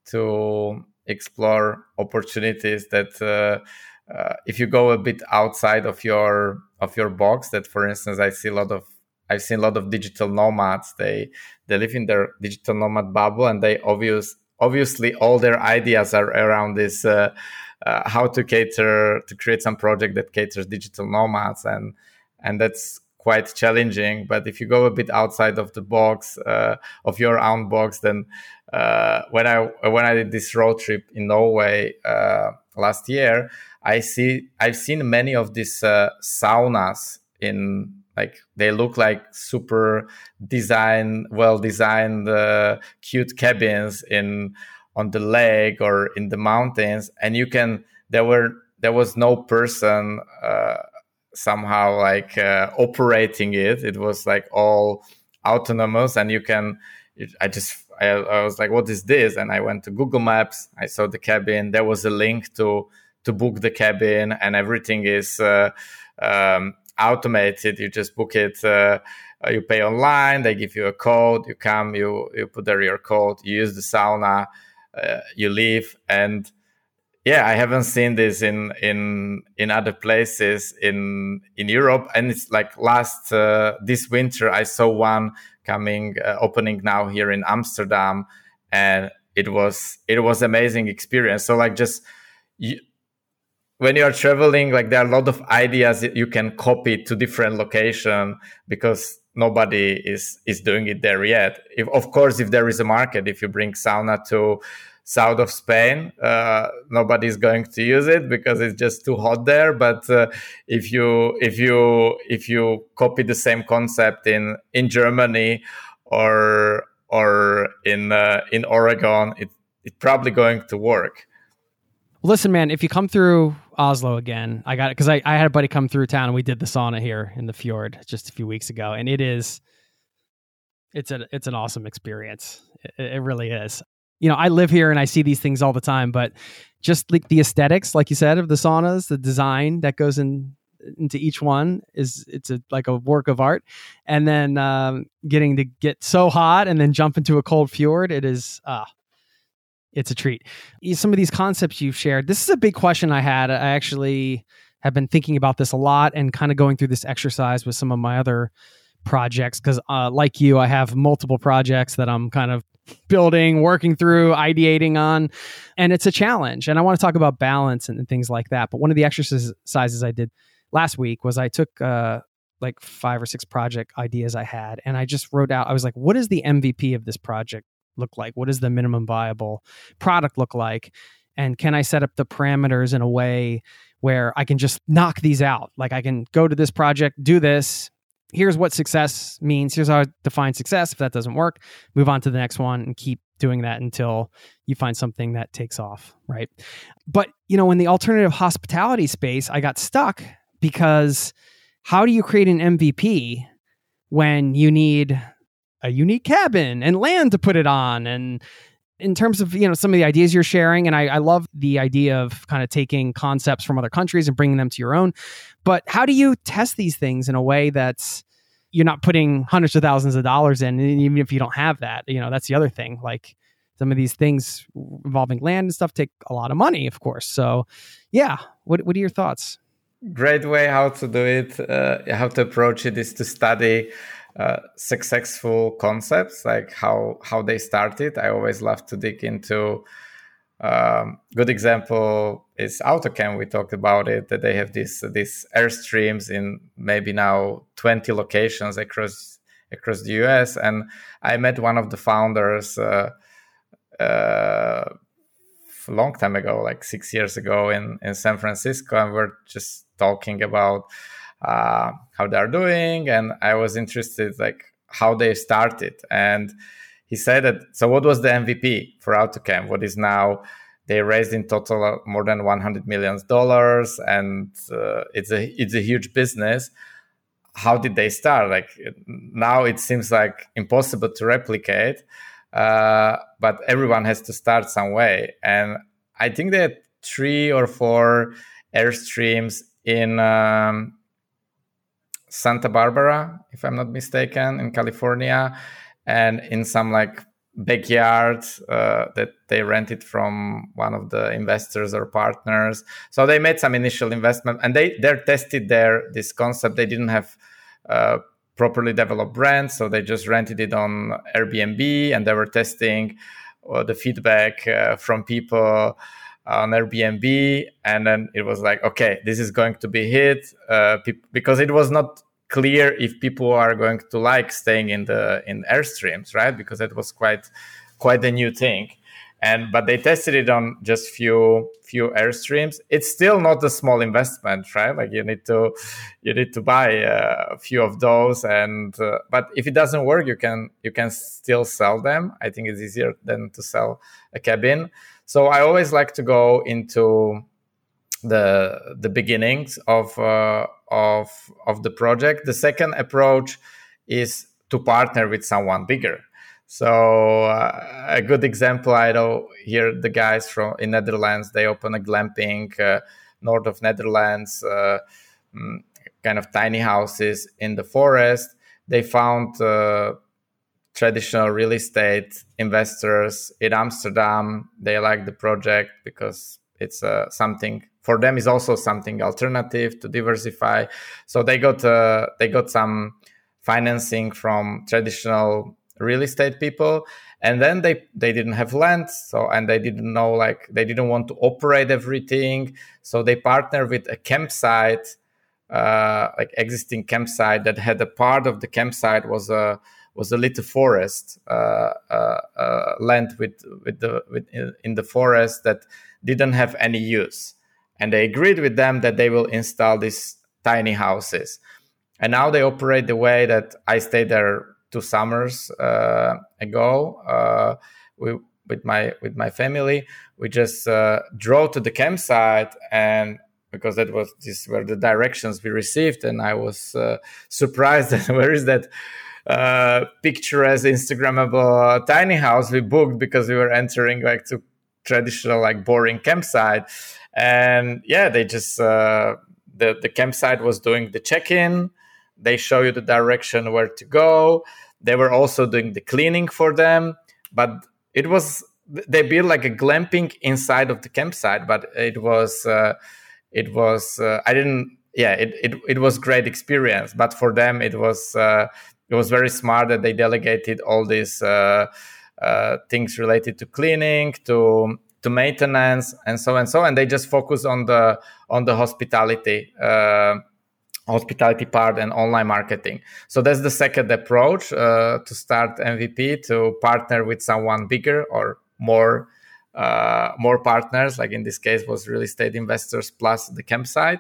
explore opportunities that if you go a bit outside of your box, that for instance, I've seen a lot of digital nomads. They live in their digital nomad bubble, and they obviously all their ideas are around this how to create some project that caters digital nomads, and that's quite challenging. But if you go a bit outside of the box, of your own box, then when I did this road trip in Norway last year, I've seen many of these saunas in, like, they look like super well designed cute cabins on the lake or in the mountains, and there was no person somehow like operating it. It was like all autonomous, and I was like, what is this? And I went to Google Maps. I saw the cabin. There was a link to book the cabin, and everything is automated. You just book it. You pay online. They give you a code. You come. You put there your code. You use the sauna. You leave. And yeah, I haven't seen this in other places in Europe. And it's like this winter, I saw one opening now here in Amsterdam, and it was amazing experience. So like when you are traveling, like there are a lot of ideas that you can copy to different location, because nobody is doing it there yet. Of course, if there is a market, if you bring sauna to south of Spain, nobody's going to use it because it's just too hot there. But if you copy the same concept in Germany or in Oregon, it's probably going to work. Listen, man, if you come through Oslo again, I got it because I had a buddy come through town and we did the sauna here in the fjord just a few weeks ago, and it's an awesome experience. It really is. You know, I live here and I see these things all the time, but just like the aesthetics, like you said, of the saunas, the design that goes into each one it's like a work of art. And then getting to get so hot and then jump into a cold fjord, it's a treat. Some of these concepts you've shared, this is a big question I had. I actually have been thinking about this a lot and kind of going through this exercise with some of my other projects because like you, I have multiple projects that I'm kind of building, working through, ideating on, and it's a challenge. And I want to talk about balance and things like that. But one of the exercises I did last week was I took like 5 or 6 project ideas I had, and I just wrote out, I was like, what does the MVP of this project look like? What does the minimum viable product look like? And can I set up the parameters in a way where I can just knock these out? Like I can go to this project, do this. Here's what success means. Here's how I define success. If that doesn't work, move on to the next one and keep doing that until you find something that takes off, right? But, you know, in the alternative hospitality space, I got stuck because how do you create an MVP when you need a unique cabin and land to put it on? And in terms of, you know, some of the ideas you're sharing, and I love the idea of kind of taking concepts from other countries and bringing them to your own. But how do you test these things in a way that's you're not putting hundreds of thousands of dollars in, and even if you don't have that, you know, that's the other thing. Like some of these things involving land and stuff take a lot of money, of course. So yeah, what are your thoughts? Great way how to do it, how to approach it is to study successful concepts, like how they started. I always love to dig into. Good example is AutoCam. We talked about it, that they have these Airstreams in maybe now 20 locations across the US. And I met one of the founders a long time ago, like 6 years ago in San Francisco, and we're just talking about how they're doing. And I was interested, like how they started. And he said that, so what was the MVP for AutoCam? What is now, they raised in total more than $100 million, and it's a huge business. How did they start? Like now it seems like impossible to replicate, but everyone has to start some way. And I think they had 3 or 4 Airstreams in Santa Barbara, if I'm not mistaken, in California, and in some like backyard that they rented from one of the investors or partners. So they made some initial investment, and they tested this concept. They didn't have properly developed brand, so they just rented it on Airbnb, and they were testing the feedback from people on Airbnb, and then it was like, okay, this is going to be hit because it was not clear if people are going to like staying in Airstreams, right? Because it was quite a new thing. But they tested it on just few Airstreams. It's still not a small investment, right? Like you need to buy a few of those, but if it doesn't work, you can still sell them. I think it's easier than to sell a cabin. So I always like to go into the beginnings of the project. The second approach is to partner with someone bigger. So a good example, I know here the guys in Netherlands, they open a glamping north of Netherlands, kind of tiny houses in the forest. They found traditional real estate investors in Amsterdam. They like the project because it's something for them is also something alternative to diversify. So they got some financing from traditional real estate people, and then they didn't have land, and they didn't know, like they didn't want to operate everything, so they partnered with a campsite like existing campsite that had a part of the campsite was a little forest land in the forest that didn't have any use, and they agreed with them that they will install these tiny houses. And now they operate the way that I stayed there 2 summers ago with my family. We just drove to the campsite, and because these were the directions we received, and I was surprised that where is that picturesque Instagrammable tiny house we booked, because we were entering like to traditional like boring campsite. And yeah, they just the campsite was doing the check-in. They show you the direction where to go. They were also doing the cleaning for them, but they built like a glamping inside of the campsite, but it was great experience. But for them, it was very smart that they delegated all these things related to cleaning, to maintenance, and so and they just focus on the hospitality part and online marketing. So that's the second approach, to start MVP, to partner with someone bigger or more partners. Like in this case was real estate investors plus the campsite.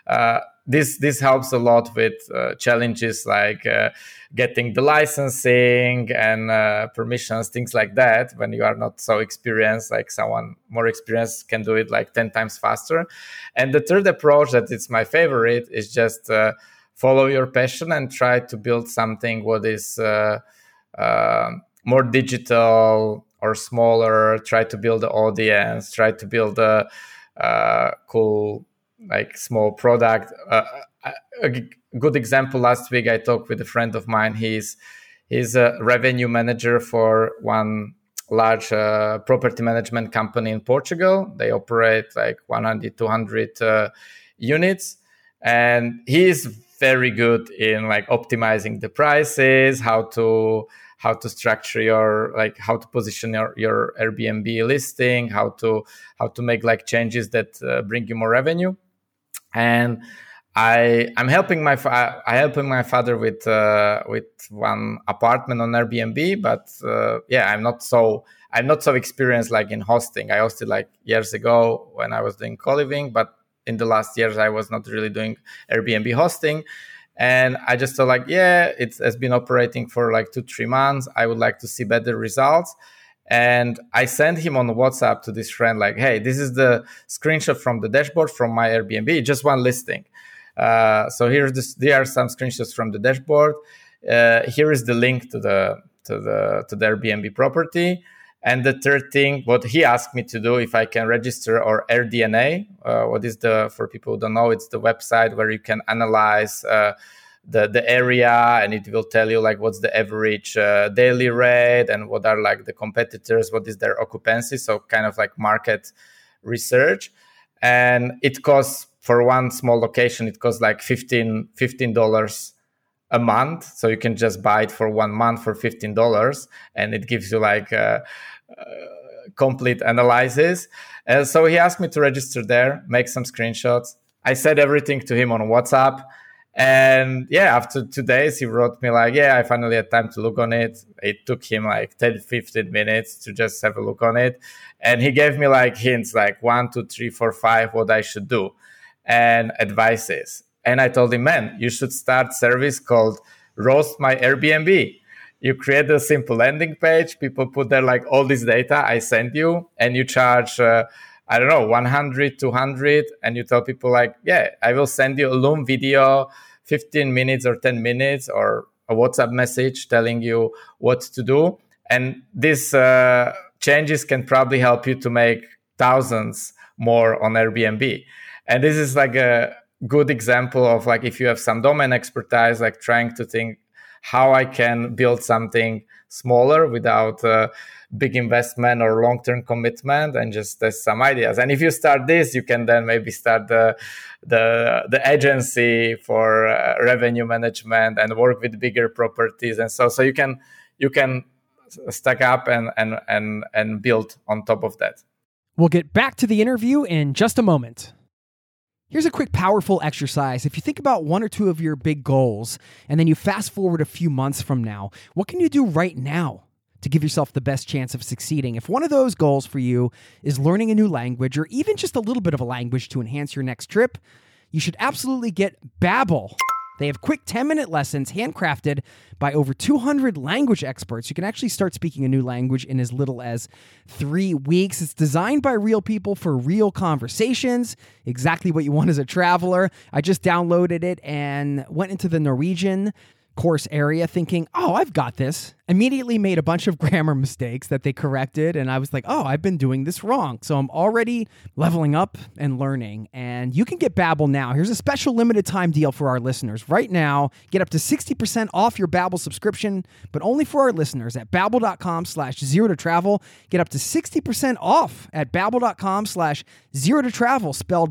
This helps a lot with challenges like getting the licensing and permissions, things like that. When you are not so experienced, like someone more experienced can do it like 10 times faster. And the third approach, that is my favorite, is just follow your passion and try to build something what is more digital or smaller. Try to build the audience, try to build a cool like small product. A good example, last week I talked with a friend of mine. He's a revenue manager for one large property management company in Portugal. They operate like 100, 200 units, and he's very good in like optimizing the prices, how to structure your, like how to position your Airbnb listing, how to make like changes that bring you more revenue. And I'm helping my father with one apartment on Airbnb, but I'm not so experienced like in hosting. I hosted like years ago when I was doing co-living, but in the last years I was not really doing Airbnb hosting. And I just thought like, it has been operating for like 2-3 months. I would like to see better results. And I sent him on WhatsApp to this friend like, hey, this is the screenshot from the dashboard from my Airbnb, just one listing. So there are some screenshots from the dashboard. Here is the link to the Airbnb property. And the third thing, what he asked me to do, if I can register our AirDNA. What is for people who don't know, it's the website where you can analyze the area, and it will tell you like what's the average daily rate and what are like the competitors, what is their occupancy. So kind of like market research. And it costs, for one small location, it costs like $15 a month. So you can just buy it for 1 month for $15, and it gives you like complete analysis. And so he asked me to register there, make some screenshots. I said everything to him on WhatsApp. And after 2 days, he wrote me like, I finally had time to look on it. It took him like 10-15 minutes to just have a look on it. And he gave me like hints, like 1, 2, 3, 4, 5, what I should do, and advices. And I told him, man, you should start service called Roast My Airbnb. You create a simple landing page. People put there like all this data I send you, and you charge, I don't know, 100, 200. And you tell people like, I will send you a Loom video, 15 minutes or 10 minutes, or a WhatsApp message telling you what to do. And these changes can probably help you to make thousands more on Airbnb. And this is like a good example of like, if you have some domain expertise, like trying to think how I can build something smaller without big investment or long-term commitment, and just test some ideas. And if you start this, you can then maybe start the agency for revenue management and work with bigger properties. And so you can stack up and build on top of that. We'll get back to the interview in just a moment. Here's a quick, powerful exercise. If you think about one or two of your big goals, and then you fast forward a few months from now, what can you do right now to give yourself the best chance of succeeding? If one of those goals for you is learning a new language, or even just a little bit of a language to enhance your next trip, you should absolutely get Babbel. They have quick 10-minute lessons handcrafted by over 200 language experts. You can actually start speaking a new language in as little as 3 weeks. It's designed by real people for real conversations, exactly what you want as a traveler. I just downloaded it and went into the Norwegian course area thinking, oh, I've got this. Immediately made a bunch of grammar mistakes that they corrected, and I was like, oh, I've been doing this wrong. So I'm already leveling up and learning, and you can get Babbel now. Here's a special limited time deal for our listeners. Right now, get up to 60% off your Babbel subscription, but only for our listeners at babbel.com/0to-travel. Get up to 60% off at babbel.com/0to-travel, spelled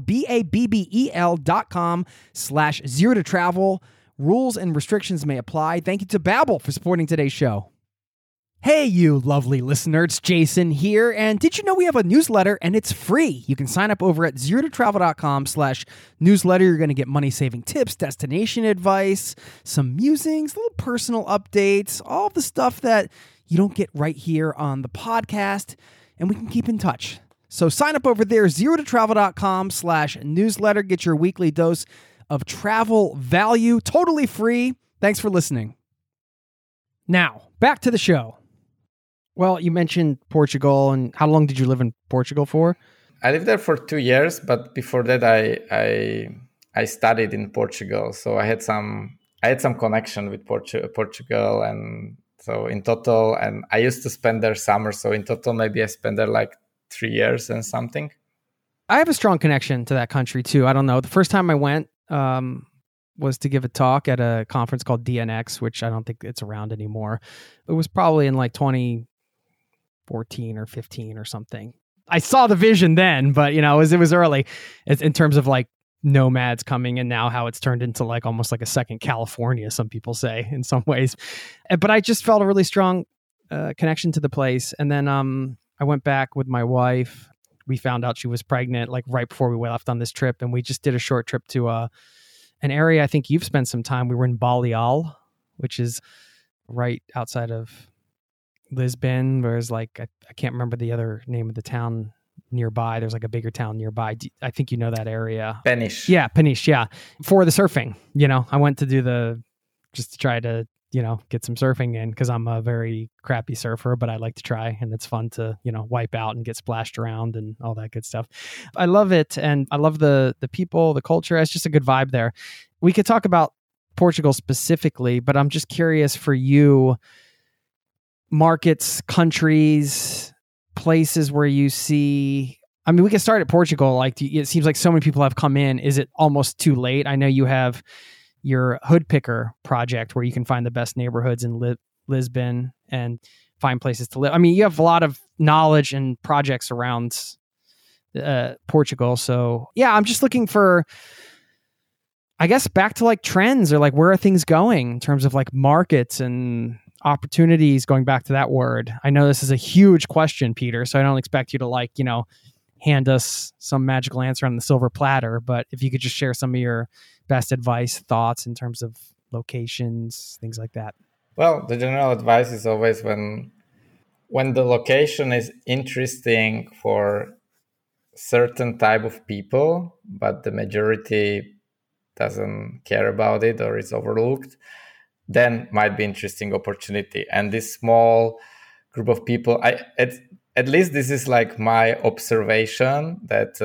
BABBEL.com/0to-travel. Rules and restrictions may apply. Thank you to Babbel for supporting today's show. Hey, you lovely listener, it's Jason here. And did you know we have a newsletter and it's free? You can sign up over at zerototravel.com/newsletter. You're going to get money-saving tips, destination advice, some musings, little personal updates, all the stuff that you don't get right here on the podcast, and we can keep in touch. So sign up over there, zerototravel.com/newsletter. Get your weekly dose of travel value, totally free. Thanks for listening. Now, back to the show. Well, you mentioned Portugal, and how long did you live in Portugal for? I lived there for 2 years, but before that, I studied in Portugal, so I had some connection with Portugal, and so in total, and I used to spend there summer, so in total, maybe I spent there like 3 years and something. I have a strong connection to that country too. I don't know. The first time I went was to give a talk at a conference called DNX, which I don't think it's around anymore. It was probably in like 2014 or 15 or something. I saw the vision then, but it was early. It's in terms of like nomads coming, and now how it's turned into like almost like a second California, some people say in some ways. But I just felt a really strong connection to the place. And then I went back with my wife. We found out she was pregnant like right before we left on this trip, and we just did a short trip to an area I think you've spent some time. We were in Baleal, which is right outside of Lisbon. There's like, I can't remember the other name of the town nearby. There's like a bigger town nearby. I think you know that area. Peniche. Yeah, Peniche, yeah. For the surfing, I went to just to try to get some surfing in, because I'm a very crappy surfer, but I like to try, and it's fun to, wipe out and get splashed around and all that good stuff. I love it. And I love the people, the culture. It's just a good vibe there. We could talk about Portugal specifically, but I'm just curious for you, markets, countries, places where you see, we can start at Portugal. Like, it seems like so many people have come in. Is it almost too late? I know you have your Hood Picker project where you can find the best neighborhoods in Lisbon and find places to live. You have a lot of knowledge and projects around Portugal. So yeah, I'm just looking for, I guess, back to like trends, or like where are things going in terms of like markets and opportunities, going back to that word. I know this is a huge question, Peter, so I don't expect you to hand us some magical answer on the silver platter, but if you could just share some of your best advice, thoughts in terms of locations, things like that. Well, the general advice is always when the location is interesting for certain type of people, but the majority doesn't care about it or is overlooked, then might be interesting opportunity. And this small group of people, at least this is like my observation, that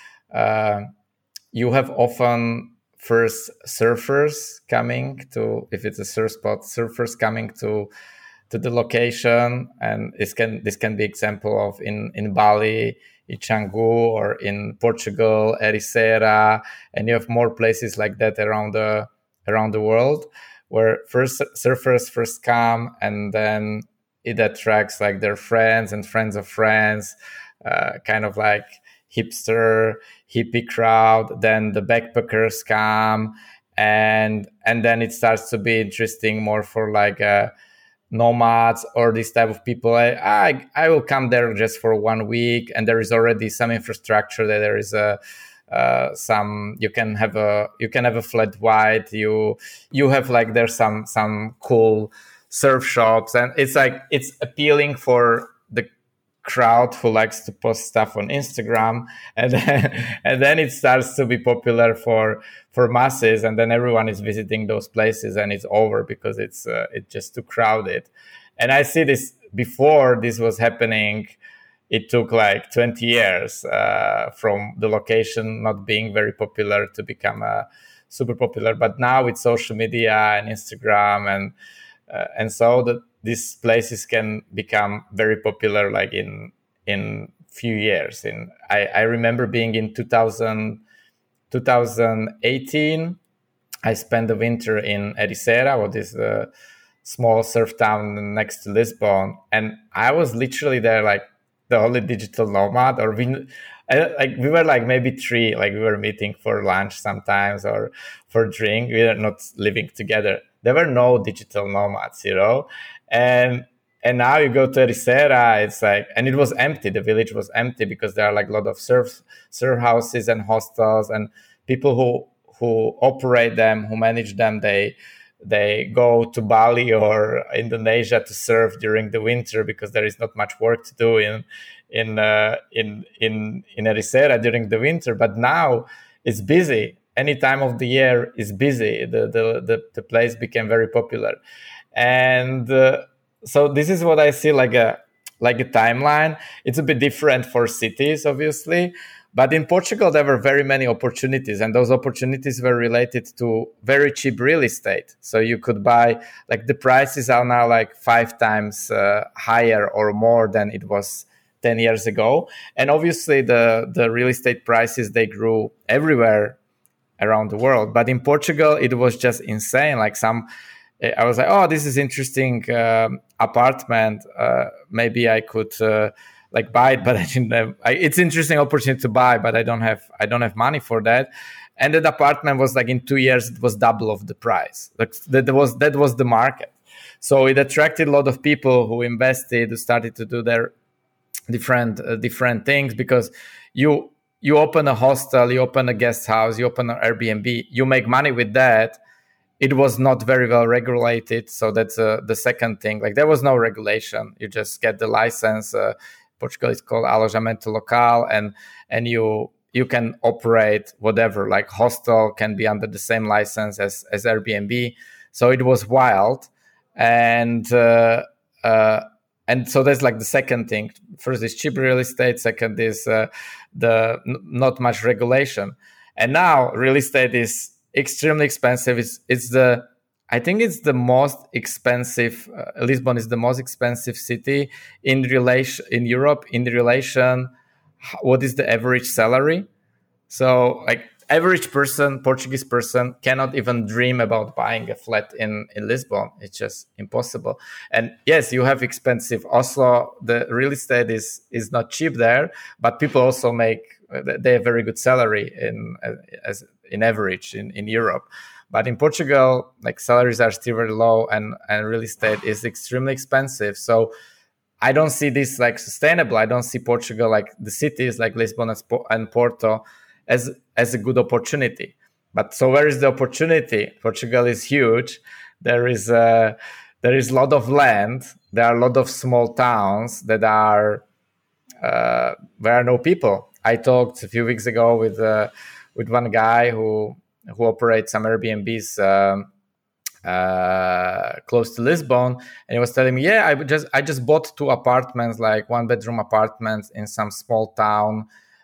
you have often first surfers coming to, if it's a surf spot, surfers coming to the location, and this can be example of in Bali, in Canggu, or in Portugal, Ericeira, and you have more places like that around the world, where first surfers first come, and then it attracts like their friends and friends of friends, kind of like hipster, hippie crowd. Then the backpackers come, and then it starts to be interesting more for like nomads or this type of people. I will come there just for 1 week, and there is already some infrastructure. That there is a some you can have a flat white. You have like there's some cool surf shops, and it's like it's appealing for the crowd who likes to post stuff on Instagram, and then it starts to be popular for masses, and then everyone is visiting those places, and it's over because it's just too crowded. And I see this before this was happening. It took like 20 years from the location not being very popular to become super popular. But now with social media and Instagram and so that these places can become very popular like in few years. I remember being in 2018. I spent the winter in Ericeira, what is the small surf town next to Lisbon, and I was literally there like the only digital nomad, or we were like maybe three, like we were meeting for lunch sometimes or for drink. We were not living together. There were no digital nomads, and now you go to Ericeira, it's like, and it was empty. The village was empty because there are like a lot of surf houses and hostels, and people who operate them, who manage them, they go to Bali or Indonesia to surf during the winter because there is not much work to do in Ericeira during the winter. But now it's busy. Any time of the year is busy. The place became very popular, and so this is what I see like a timeline. It's a bit different for cities, obviously. But in Portugal, there were very many opportunities, and those opportunities were related to very cheap real estate. So you could buy, like the prices are now like 5 times higher or more than it was 10 years ago. And obviously the real estate prices, they grew everywhere around the world. But in Portugal, it was just insane. Like I was like, oh, this is interesting apartment. Maybe I could... like buy it, but I didn't have. It's interesting opportunity to buy, but I don't have money for that. And the apartment was like in 2 years it was double of the price. Like that was the market. So it attracted a lot of people who invested, who started to do their different things, because you open a hostel, you open a guest house, you open an Airbnb, you make money with that. It was not very well regulated, so that's the second thing. Like there was no regulation. You just get the license. Portugal is called alojamento local, and you can operate whatever, like hostel can be under the same license as Airbnb. So it was wild, and so that's like the second thing. First is cheap real estate. Second is the not much regulation, and now real estate is extremely expensive. I think it's the most expensive. Lisbon is the most expensive city in Europe in relation. What is the average salary? So, like average person, Portuguese person, cannot even dream about buying a flat in Lisbon. It's just impossible. And yes, you have expensive Oslo. The real estate is not cheap there, but people also they have very good salary in average in Europe. But in Portugal, like salaries are still very low, and real estate is extremely expensive. So I don't see this like sustainable. I don't see Portugal, like the cities like Lisbon and Porto, as a good opportunity. But so where is the opportunity? Portugal is huge. There is a lot of land. There are a lot of small towns that are where are no people. I talked a few weeks ago with one guy who operates some Airbnbs close to Lisbon, and he was telling me, I just bought 2 apartments, like 1-bedroom apartments in some small town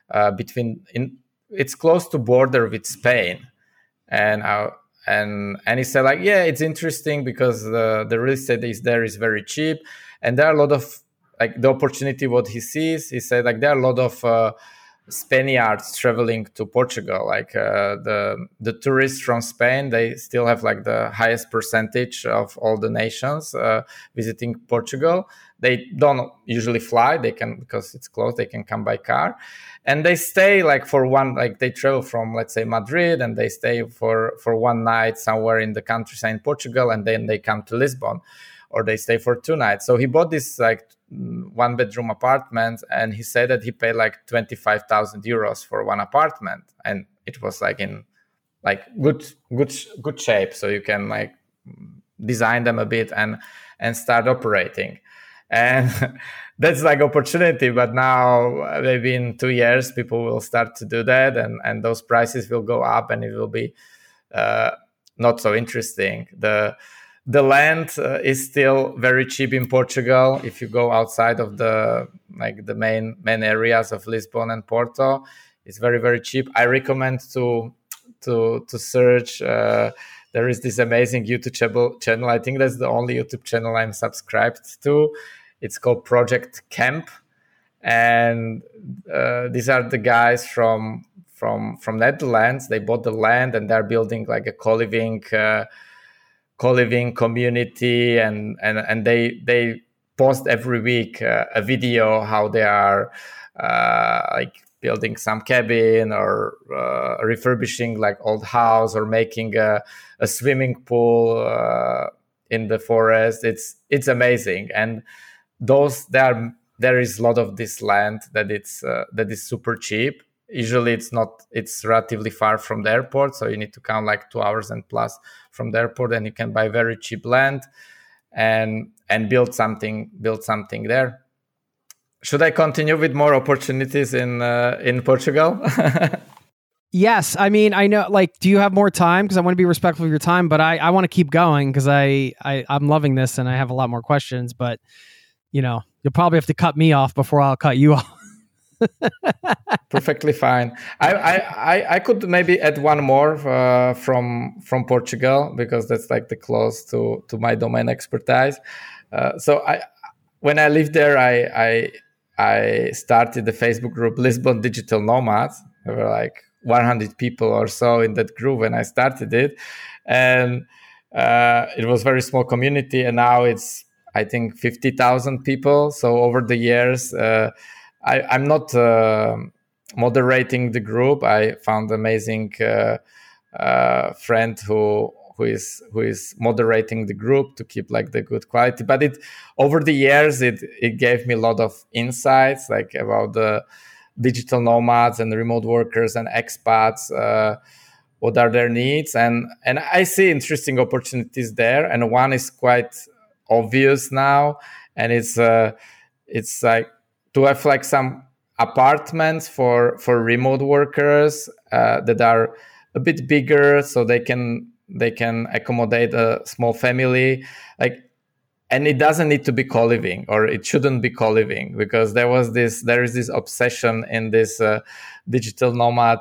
it's close to border with Spain, and he said like, it's interesting because the real estate is very cheap, and there are a lot of like the opportunity. What he sees, he said like there are a lot of Spaniards traveling to Portugal, like the tourists from Spain, they still have like the highest percentage of all the nations visiting Portugal. They don't usually fly, they can, because it's close, they can come by car, and they stay like for they travel from, let's say, Madrid, and they stay for one night somewhere in the countryside in Portugal, and then they come to Lisbon, or they stay for 2 nights. So he bought this like one bedroom apartment, and he said that he paid like 25,000 euros for one apartment, and it was like in like good shape, so you can like design them a bit and start operating. And that's like opportunity, but now maybe in 2 years people will start to do that, and those prices will go up, and it will be not so interesting. The land is still very cheap in Portugal. If you go outside of the main areas of Lisbon and Porto, it's very, very cheap. I recommend to search. There is this amazing YouTube channel. I think that's the only YouTube channel I'm subscribed to. It's called Project Camp, and these are the guys from Netherlands. They bought the land and they're building like a co-living community, and they post every week a video how they are like building some cabin or refurbishing like old house or making a swimming pool in the forest. It's amazing. And there is a lot of this land that is super cheap. Usually it's relatively far from the airport, so you need to count like 2 hours and plus from the airport, and you can buy very cheap land and build something there. Should I continue with more opportunities in Portugal? Yes. I mean, I know, like, do you have more time? Because I want to be respectful of your time, but I want to keep going because I'm loving this and I have a lot more questions, but you'll probably have to cut me off before I'll cut you off. Perfectly fine. I could maybe add one more from Portugal, because that's like the close to my domain expertise. So when I lived there, I started the Facebook group Lisbon Digital Nomads. There were like 100 people or so in that group when I started it, and it was a very small community, and now it's I think 50,000 people. So over the years, I'm not moderating the group. I found an amazing friend who is moderating the group to keep like the good quality. But over the years, it gave me a lot of insights, like about the digital nomads and remote workers and expats. What are their needs? And I see interesting opportunities there. And one is quite obvious now, and it's like to have like some apartments for remote workers that are a bit bigger, so they can accommodate a small family, like, and it doesn't need to be co-living, or it shouldn't be co-living, because there is this obsession in this digital nomad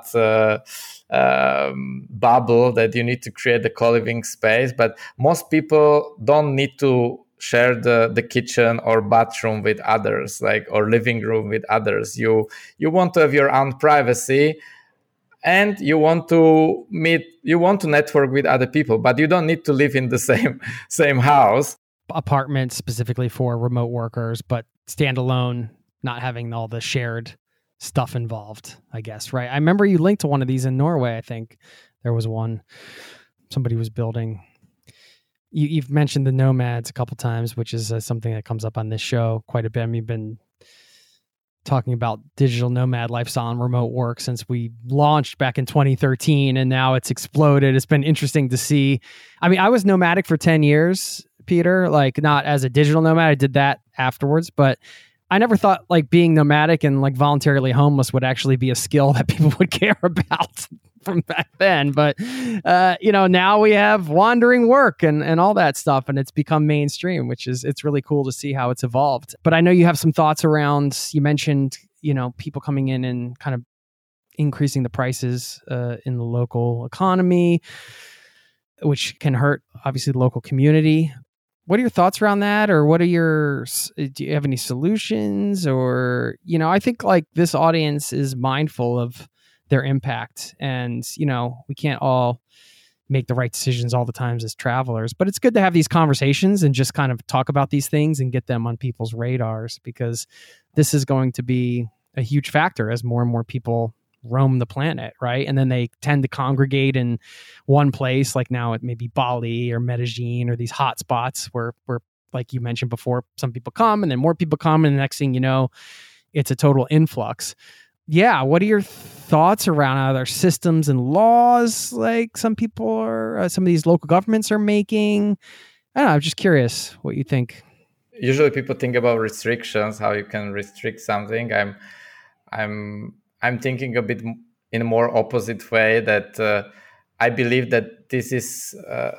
bubble that you need to create a co-living space, but most people don't need to share the kitchen or bathroom with others, like, or living room with others. You want to have your own privacy, and you want to network with other people, but you don't need to live in the same house. Apartments specifically for remote workers, but standalone, not having all the shared stuff involved, I guess, right? I remember you linked to one of these in Norway. I think there was one somebody was building. You've mentioned the nomads a couple times, which is something that comes up on this show quite a bit. I mean, you've been talking about digital nomad lifestyle and remote work since we launched back in 2013, and now it's exploded. It's been interesting to see. I mean, I was nomadic for 10 years, Peter, like not as a digital nomad. I did that afterwards, but I never thought like being nomadic and like voluntarily homeless would actually be a skill that people would care about from back then. But, now we have wandering work and all that stuff, and it's become mainstream, it's really cool to see how it's evolved. But I know you have some thoughts around, you mentioned, people coming in and kind of increasing the prices in the local economy, which can hurt obviously the local community. What are your thoughts around that? Or do you have any solutions? Or, I think like this audience is mindful of their impact, and, we can't all make the right decisions all the times as travelers, but it's good to have these conversations and just kind of talk about these things and get them on people's radars, because this is going to be a huge factor as more and more people roam the planet, right? And then they tend to congregate in one place, like now it may be Bali or Medellin or these hot spots where like you mentioned before, some people come and then more people come, and the next thing you know, it's a total influx. Yeah, what are your thoughts around other systems and laws like some people are, some of these local governments are making? I don't know, I'm just curious what you think. Usually people think about restrictions, how you can restrict something. I'm thinking a bit in a more opposite way, that I believe that this is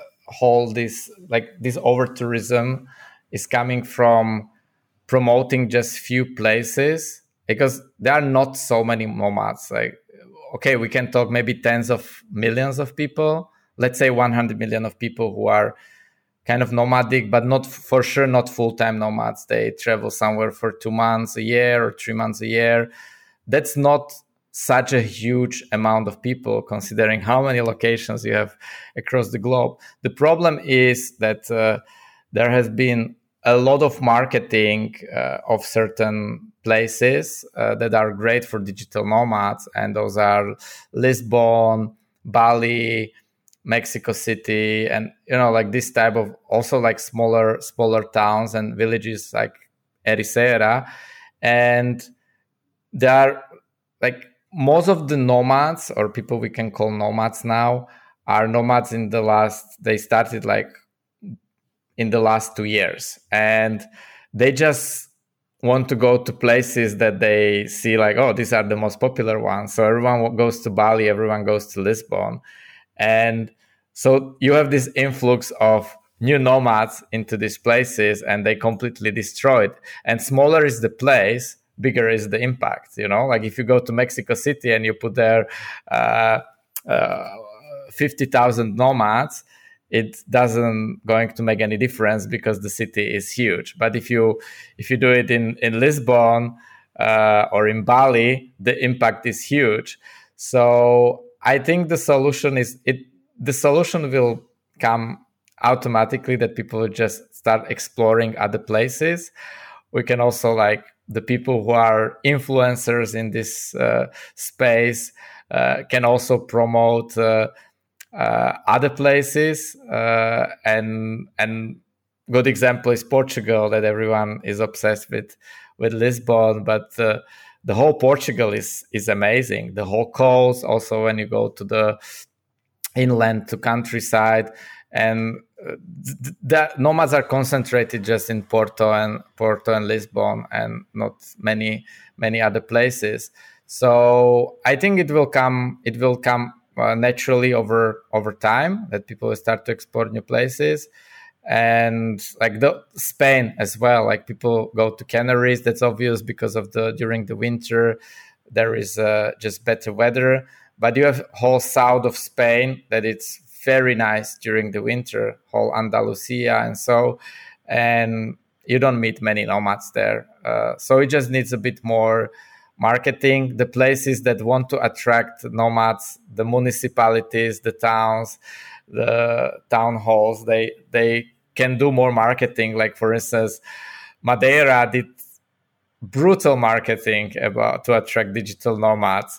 this over tourism is coming from promoting just few places, because there are not so many nomads. Like, okay, we can talk maybe tens of millions of people, let's say 100 million of people who are kind of nomadic, but not for sure, not full-time nomads. They travel somewhere for 2 months a year or 3 months a year. That's not such a huge amount of people, considering how many locations you have across the globe. The problem is that there has been a lot of marketing of certain places that are great for digital nomads, and those are Lisbon, Bali, Mexico City, and like this type of also like smaller towns and villages like Ericeira. And there are like most of the nomads, or people we can call nomads now, are nomads they started like in the last 2 years, and they just want to go to places that they see like, oh, these are the most popular ones. So everyone goes to Bali, everyone goes to Lisbon. And so you have this influx of new nomads into these places, and they completely destroy it. And smaller is the place, bigger is the impact. Like if you go to Mexico City and you put there 50,000 nomads, it doesn't going to make any difference because the city is huge. But if you do it in Lisbon or in Bali, the impact is huge. So I think the solution will come automatically, that people will just start exploring other places. We can also, like, the people who are influencers in this space can also promote other places. And good example is Portugal, that everyone is obsessed with Lisbon, but the whole Portugal is amazing. The whole coast, also when you go to the inland, to countryside, and the nomads are concentrated just in Porto and Lisbon, and not many other places. So I think it will come naturally over time, that people will start to explore new places. And like Spain as well, like people go to Canaries. That's obvious because of during the winter there is just better weather. But you have whole south of Spain that it's very nice during the winter, whole Andalusia and you don't meet many nomads there. So it just needs a bit more marketing. The places that want to attract nomads, the municipalities, the towns, the town halls, they can do more marketing. Like, for instance, Madeira did brutal marketing to attract digital nomads,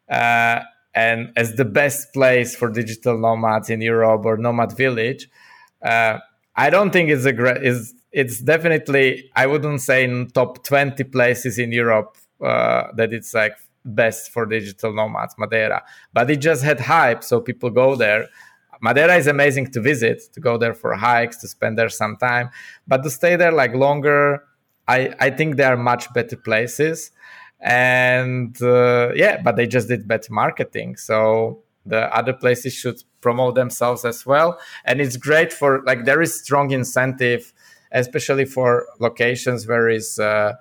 and as the best place for digital nomads in Europe, or nomad village. I don't think it's definitely, I wouldn't say in top 20 places in Europe that it's like best for digital nomads, Madeira. But it just had hype, so people go there. Madeira is amazing to visit, to go there for hikes, to spend there some time. But to stay there like longer, I think there are much better places. And but they just did better marketing. So the other places should promote themselves as well. And it's great for, like, there is strong incentive, especially for locations where is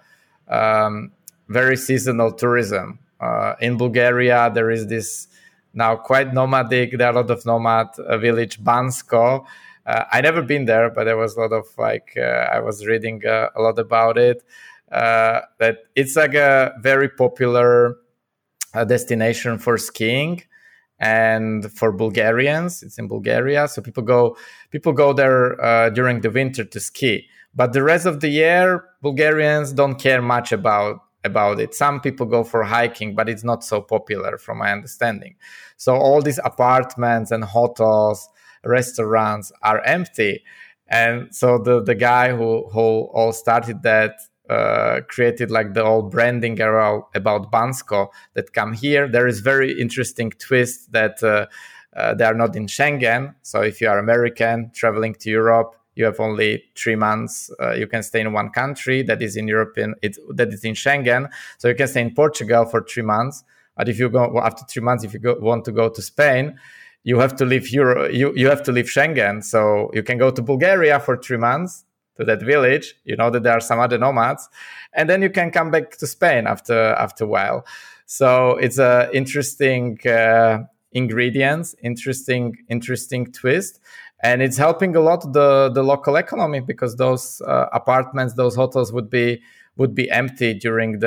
very seasonal tourism. In Bulgaria, there is this now quite nomadic. There are a lot of nomad village, Bansko. I never been there, but there was a lot of I was reading a lot about it. That it's like a very popular destination for skiing and for Bulgarians. It's in Bulgaria, so people go there during the winter to ski. But the rest of the year, Bulgarians don't care much about it. Some people go for hiking, but it's not so popular from my understanding. So all these apartments and hotels, restaurants are empty. And so the guy who all started that created like the whole branding about Bansko that come here. There is very interesting twist that they are not in Schengen. So if you are American traveling to Europe, you have only 3 months. You can stay in one country that is in that is in Schengen. So you can stay in Portugal for 3 months. But if you go after 3 months, if you want to go to Spain, you have to leave you have to leave Schengen. So you can go to Bulgaria for 3 months to that village. You know that there are some other nomads, and then you can come back to Spain after a while. So it's a interesting ingredients, interesting twist, and it's helping a lot the local economy, because those apartments, those hotels would be empty during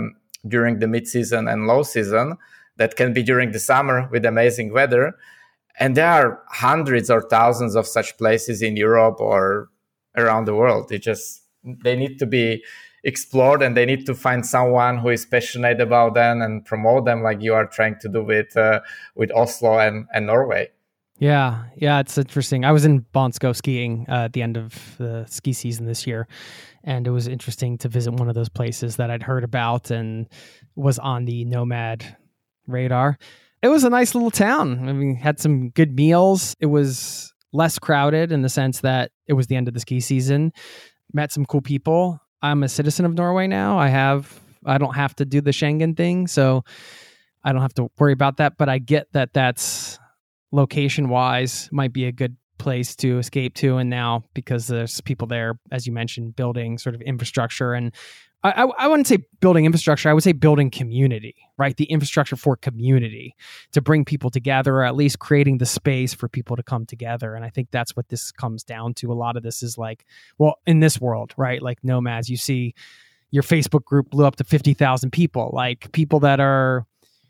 the mid-season and low season. That can be during the summer with amazing weather. And there are hundreds or thousands of such places in Europe or around the world. They need to be explored, and they need to find someone who is passionate about them and promote them, like you are trying to do with Oslo and Norway. Yeah, it's interesting. I was in Bansko skiing at the end of the ski season this year, and it was interesting to visit one of those places that I'd heard about and was on the Nomad radar. It was a nice little town. I mean, had some good meals. It was less crowded in the sense that it was the end of the ski season. Met some cool people. I'm a citizen of Norway now. I don't have to do the Schengen thing, so I don't have to worry about that. But I get that that's location-wise might be a good place to escape to. And now, because there's people there, as you mentioned, building sort of infrastructure, and I wouldn't say building infrastructure. I would say building community, right? The infrastructure for community to bring people together, or at least creating the space for people to come together. And I think that's what this comes down to. A lot of this is like, well, in this world, right? Like nomads, you see your Facebook group blew up to 50,000 people, like people that are,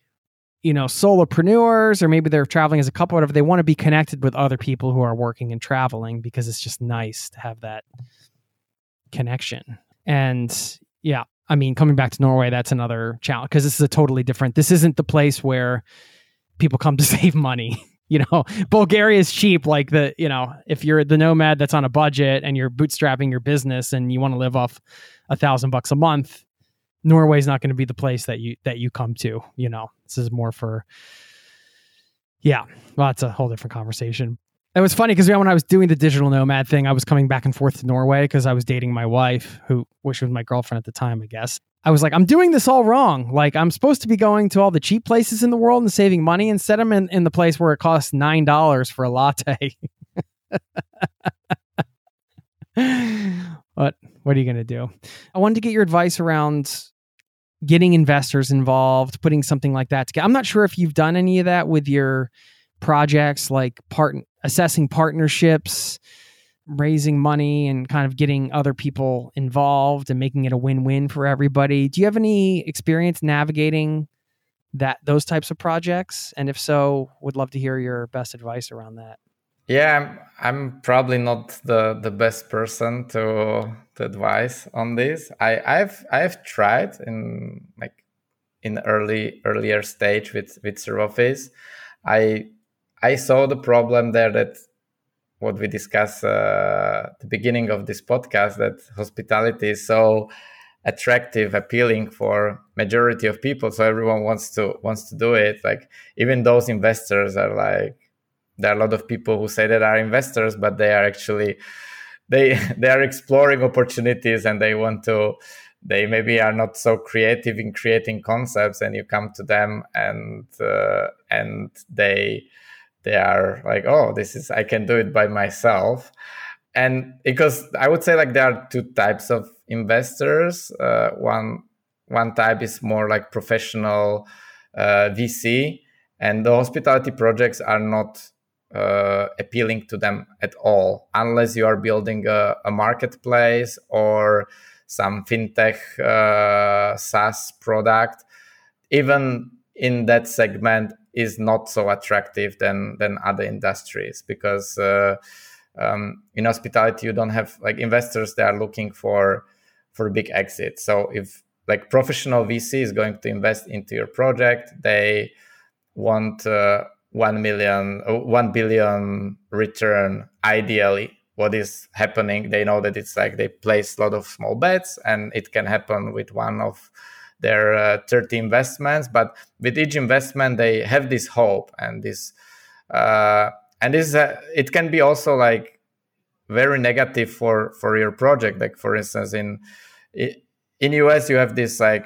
solopreneurs, or maybe they're traveling as a couple, whatever. They want to be connected with other people who are working and traveling, because it's just nice to have that connection. And yeah, I mean, coming back to Norway, that's another challenge, because this isn't the place where people come to save money. Bulgaria is cheap. Like if you're the nomad that's on a budget and you're bootstrapping your business and you want to live off $1,000 a month, Norway is not going to be the place that you come to. This is more for, well, that's a whole different conversation. It was funny because when I was doing the digital nomad thing, I was coming back and forth to Norway because I was dating my wife, which was my girlfriend at the time, I guess. I was like, I'm doing this all wrong. Like, I'm supposed to be going to all the cheap places in the world and saving money. Instead, I'm in the place where it costs $9 for a latte. What are you going to do? I wanted to get your advice around getting investors involved, putting something like that together. I'm not sure if you've done any of that with your projects, like assessing partnerships, raising money, and kind of getting other people involved and making it a win-win for everybody. Do you have any experience navigating those types of projects? And if so, would love to hear your best advice around that. Yeah, I'm probably not the best person to advise on this. I've tried in earlier stage with Servofice. I saw the problem there, that what we discussed at the beginning of this podcast, that hospitality is so attractive, appealing for majority of people, so everyone wants to do it. Like, even those investors are like, there are a lot of people who say that are investors, but they are actually they are exploring opportunities, and they maybe are not so creative in creating concepts, and you come to them and they are like, oh, I can do it by myself. And because I would say, like, there are two types of investors. One type is more like professional VC, and the hospitality projects are not appealing to them at all, unless you are building a marketplace or some fintech SaaS product. Even in that segment is not so attractive than other industries, because in hospitality you don't have like investors that are looking for a big exit. So if like professional VC is going to invest into your project, they want 1 billion return ideally what is happening. They know that it's like they place a lot of small bets, and it can happen with one of their 30 investments. But with each investment, they have this hope, and this it can be also like very negative for your project. Like for instance, in US, you have this like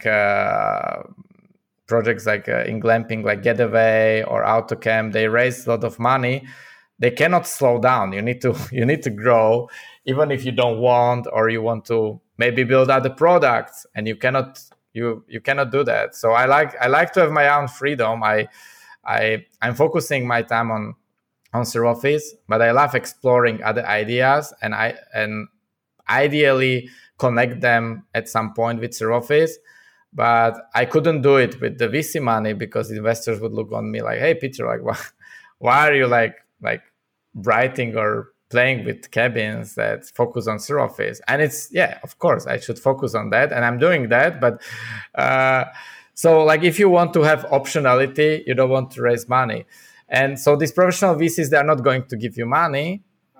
projects like in glamping, like Getaway or AutoCamp. They raise a lot of money. They cannot slow down. You need to grow, even if you don't want, or you want to maybe build other products, and you cannot do that. So I like to have my own freedom. I'm focusing my time on ServOffice, but I love exploring other ideas, and ideally connect them at some point with ServOffice. But I couldn't do it with the VC money, because investors would look on me like, "Hey, Peter, like why are you like writing or playing with cabins that focus on ServOffice?" And it's, yeah, of course I should focus on that, and I'm doing that. But so like if you want to have optionality, you don't want to raise money. And so these professional VCs, they are not going to give you money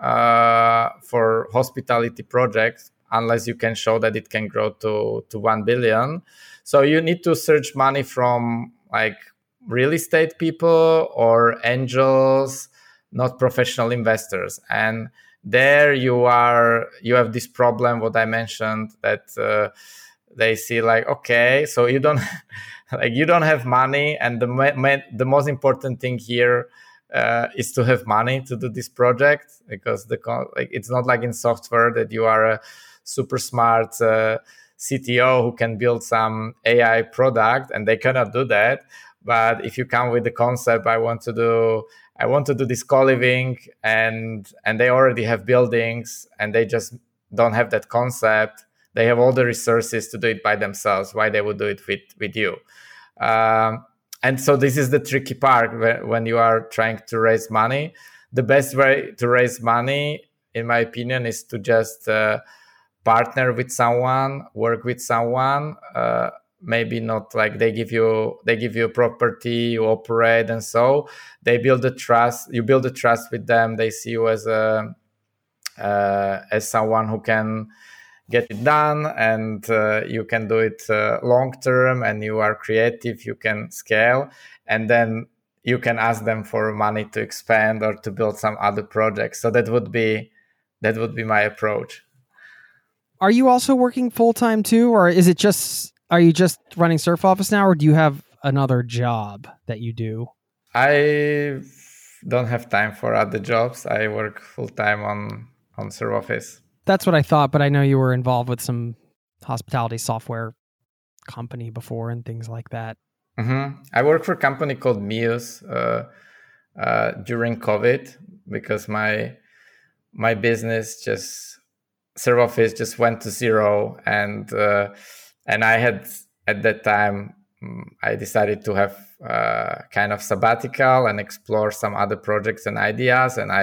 for hospitality projects unless you can show that it can grow to 1 billion. So you need to search money from like real estate people or angels, not professional investors. And there you have this problem, what I mentioned, that they see like, okay, so you don't have money, and the most important thing here is to have money to do this project, because it's not like in software that you are a super smart CTO who can build some AI product, and they cannot do that. But if you come with the concept, I want to do this co-living, and they already have buildings, and they just don't have that concept. They have all the resources to do it by themselves. Why they would do it with you? And so this is the tricky part when you are trying to raise money. The best way to raise money, in my opinion, is to just partner with someone, work with someone. Maybe not like they give you a property, you operate, and so they build the trust. You build the trust with them. They see you as someone who can get it done, and you can do it long term, and you are creative, you can scale, and then you can ask them for money to expand or to build some other projects. So that would be my approach. Are you also working full-time too, or are you just running ServOffice now, or do you have another job that you do? I don't have time for other jobs. I work full-time on ServOffice. That's what I thought, but I know you were involved with some hospitality software company before and things like that. Mm-hmm. I work for a company called Muse during COVID, because my business ServOffice just went to zero, and I had at that time I decided to have kind of sabbatical and explore some other projects and ideas, and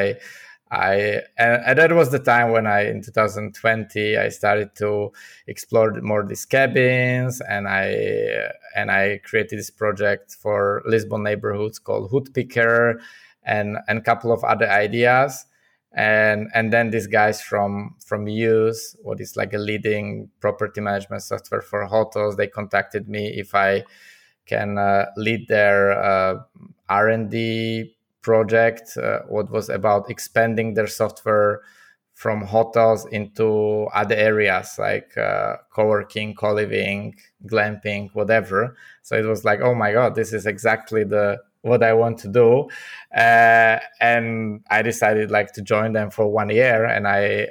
and that was the time when in 2020 I started to explore more these cabins, and I created this project for Lisbon neighborhoods called Hoodpicker, and a couple of other ideas. And then these guys from Muse, what is like a leading property management software for hotels, they contacted me if I can lead their R&D project, what was about expanding their software from hotels into other areas like co-working, co-living, glamping, whatever. So it was like, oh my God, this is exactly what I want to do. And I decided like to join them for 1 year, and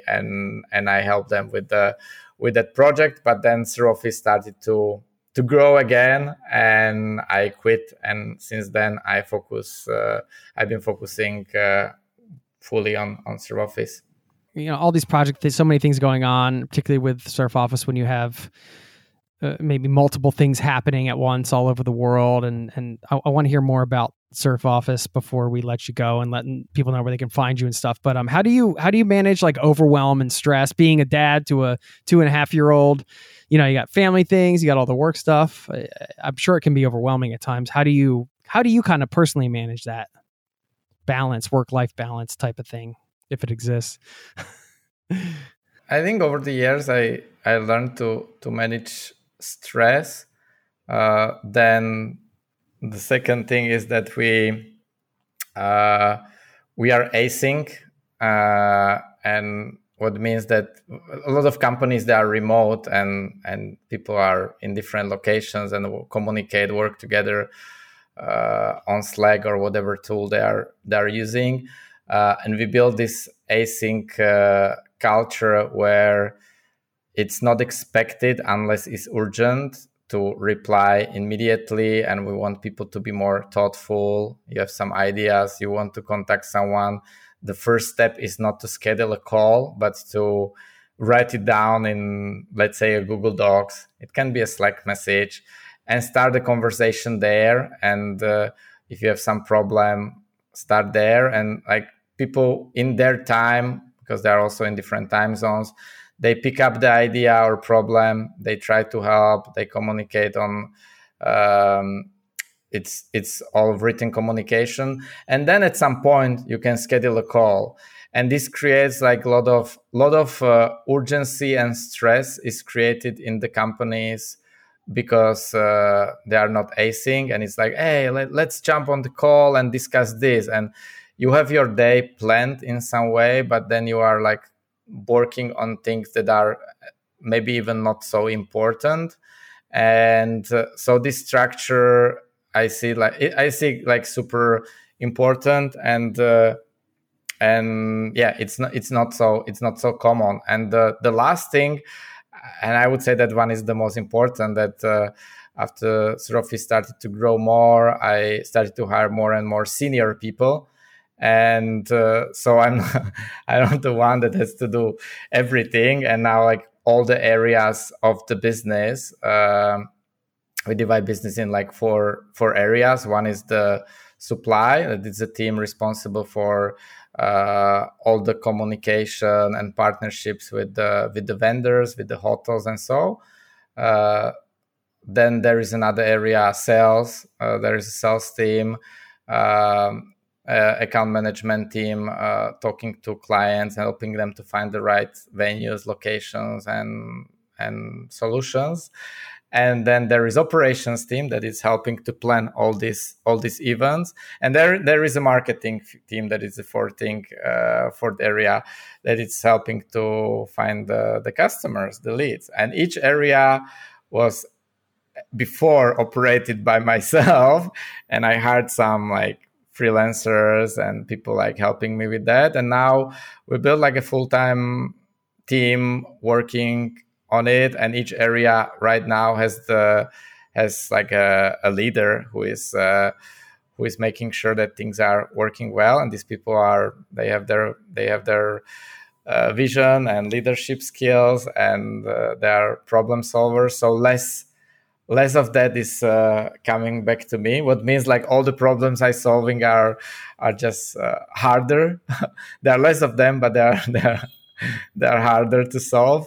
I helped them with that project. But then ServOffice started to grow again, and I quit. And since then I've been focusing fully on ServOffice. You know, all these projects, there's so many things going on, particularly with ServOffice when you have maybe multiple things happening at once all over the world. And I want to hear more about ServOffice before we let you go and letting people know where they can find you and stuff. But how do you manage like overwhelm and stress, being a dad to a 2.5-year-old? You know, you got family things, you got all the work stuff. I'm sure it can be overwhelming at times. How do you kind of personally manage that balance, work-life balance type of thing? if it exists. I think over the years I learned to manage stress. Then the second thing is that we are async, and what means that a lot of companies, they are remote and people are in different locations and communicate, work together on Slack or whatever tool they are using, and we build this async culture where it's not expected unless it's urgent to reply immediately, and we want people to be more thoughtful. You have some ideas, you want to contact someone, the first step is not to schedule a call, but to write it down in, let's say, a Google Docs. It can be a Slack message, and start the conversation there. And if you have some problem, start there. And like people in their time, because they're also in different time zones, they pick up the idea or problem, they try to help, they communicate on it's all written communication. And then at some point you can schedule a call, and this creates like a lot of urgency and stress is created in the companies because they are not async, and it's like, hey, let's jump on the call and discuss this. And you have your day planned in some way, but then you are like working on things that are maybe even not so important. And so this structure I see like super important, and yeah, it's not so common. And the last thing, and I would say that one is the most important, that after Surofis started to grow more, I started to hire more and more senior people. And so I'm not the one that has to do everything. And now like all the areas of the business, we divide business in like four areas. One is the supply. That is a team responsible for all the communication and partnerships with the vendors, with the hotels, and so. Then there is another area, sales. There is a sales team, account management team, talking to clients, helping them to find the right venues, locations, and solutions. And then there is operations team that is helping to plan all these events. And there is a marketing team that is the fourth area that is helping to find the customers, the leads. And each area was before operated by myself, and I hired some like freelancers and people like helping me with that. And now we build like a full-time team working on it, and each area right now has like a leader who is making sure that things are working well. And these people they have their vision and leadership skills, and they are problem solvers. So less of that is coming back to me. What means like all the problems I'm solving are just harder. There are less of them, but they're harder to solve.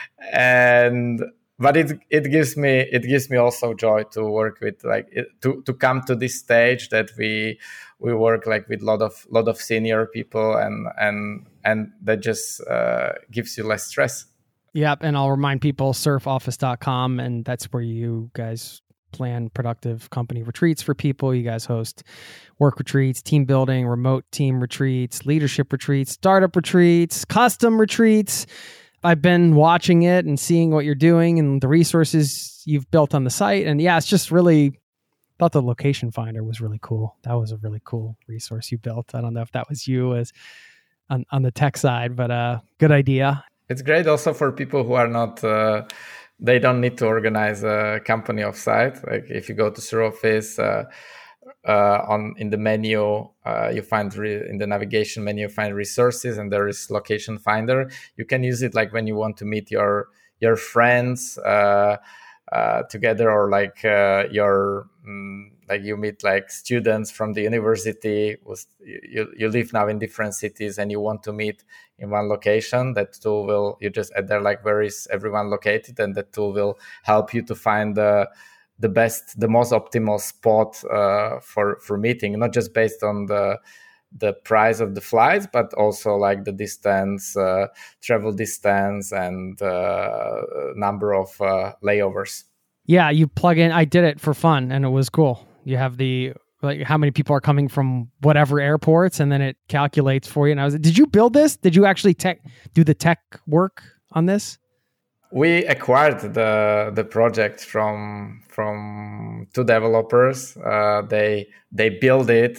But it gives me also joy to work with to come to this stage that we work like with lot of senior people, and that just gives you less stress. Yep, and I'll remind people, surfoffice.com, and that's where you guys plan productive company retreats for people. You guys host work retreats, team building, remote team retreats, leadership retreats, startup retreats, custom retreats. I've been watching it and seeing what you're doing and the resources you've built on the site. And yeah, it's just really, thought the location finder was really cool. That was a really cool resource you built. I don't know if that was you as on the tech side, but good idea. It's great also for people who are not, they don't need to organize a company offsite. Like if you go to Surofis, in the menu, you find in the navigation menu, you find resources, and there is location finder. You can use it like when you want to meet your friends together, or like like you meet like students from the university. You live now in different cities and you want to meet in one location. That tool you just add there like where is everyone located, and that tool will help you to find the most optimal spot for meeting, not just based on the the price of the flights, but also like the distance, travel distance, and number of layovers. Yeah, you plug in. I did it for fun, and it was cool. You have the like how many people are coming from whatever airports, and then it calculates for you. And I was, did you build this? Did you actually do the tech work on this? We acquired the project from two developers. They build it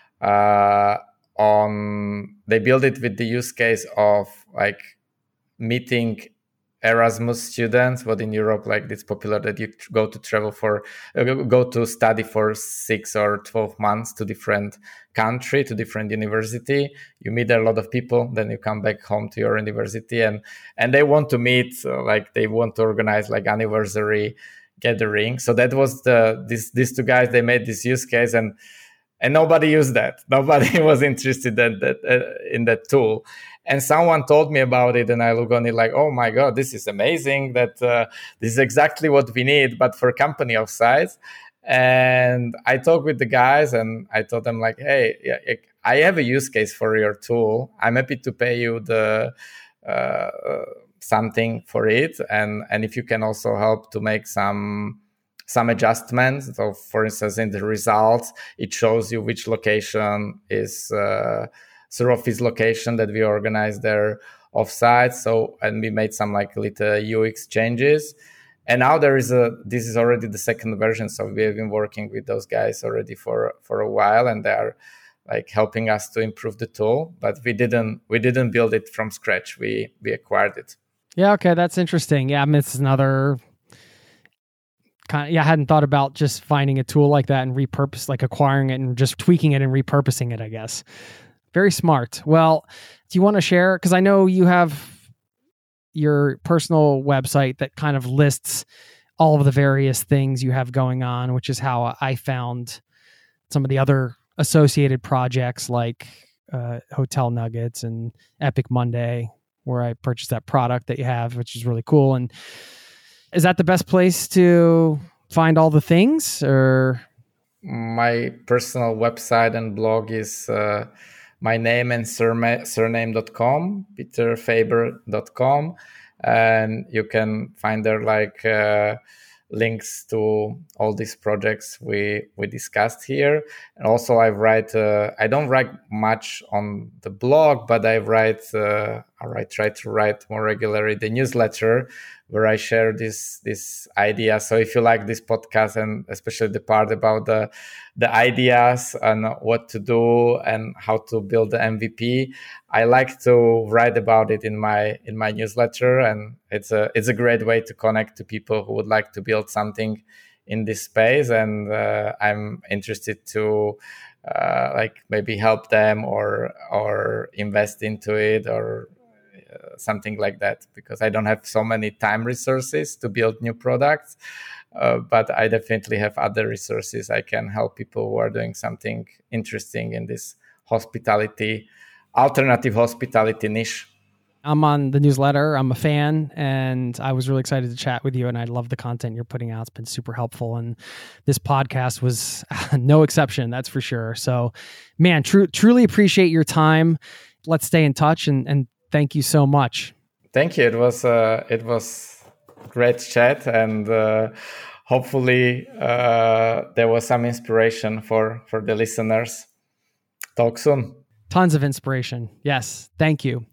they build it with the use case of like meeting Erasmus students, but in Europe, like it's popular that you go to study for 6 or 12 months to different country, to different university. You meet a lot of people, then you come back home to your university, and they want to meet, like they want to organize like anniversary gathering. So that was these two guys. They made this use case, and nobody used that. Nobody was interested in that tool. And someone told me about it, and I look on it like, oh my God, this is amazing. That this is exactly what we need, but for a company of size. And I talked with the guys, and I told them like, hey, I have a use case for your tool. I'm happy to pay you the something for it, and if you can also help to make some adjustments. So, for instance, in the results, it shows you which location is Surofis location that we organized there offsite. So, and we made some like little UX changes. And now this is already the second version. So we have been working with those guys already for a while, and they are like helping us to improve the tool. But we didn't build it from scratch. We acquired it. Yeah. Okay. That's interesting. Yeah. I mean, it's another kind of, I hadn't thought about just finding a tool like that and acquiring it and just tweaking it and repurposing it, I guess. Very smart. Well, do you want to share? Because I know you have your personal website that kind of lists all of the various things you have going on, which is how I found some of the other associated projects like Hotel Nuggets and Epic Monday, where I purchased that product that you have, which is really cool. And is that the best place to find all the things? Or my personal website and blog is my name and surname.com, peterfaber.com. And you can find there like links to all these projects we discussed here. And also I don't write much on the blog, but I try to write more regularly the newsletter where I share this idea. So if you like this podcast, and especially the part about the ideas and what to do and how to build the MVP, I like to write about it in my newsletter, and it's a great way to connect to people who would like to build something in this space. And I'm interested to like maybe help them or invest into it or something like that, because I don't have so many time resources to build new products, but I definitely have other resources. I can help people who are doing something interesting in this alternative hospitality niche. I'm on the newsletter. I'm a fan, and I was really excited to chat with you, and I love the content you're putting out. It's been super helpful, and this podcast was no exception, that's for sure. So, man, truly appreciate your time. Let's stay in touch, and thank you so much. Thank you. It was great chat, and hopefully there was some inspiration for the listeners. Talk soon. Tons of inspiration. Yes. Thank you.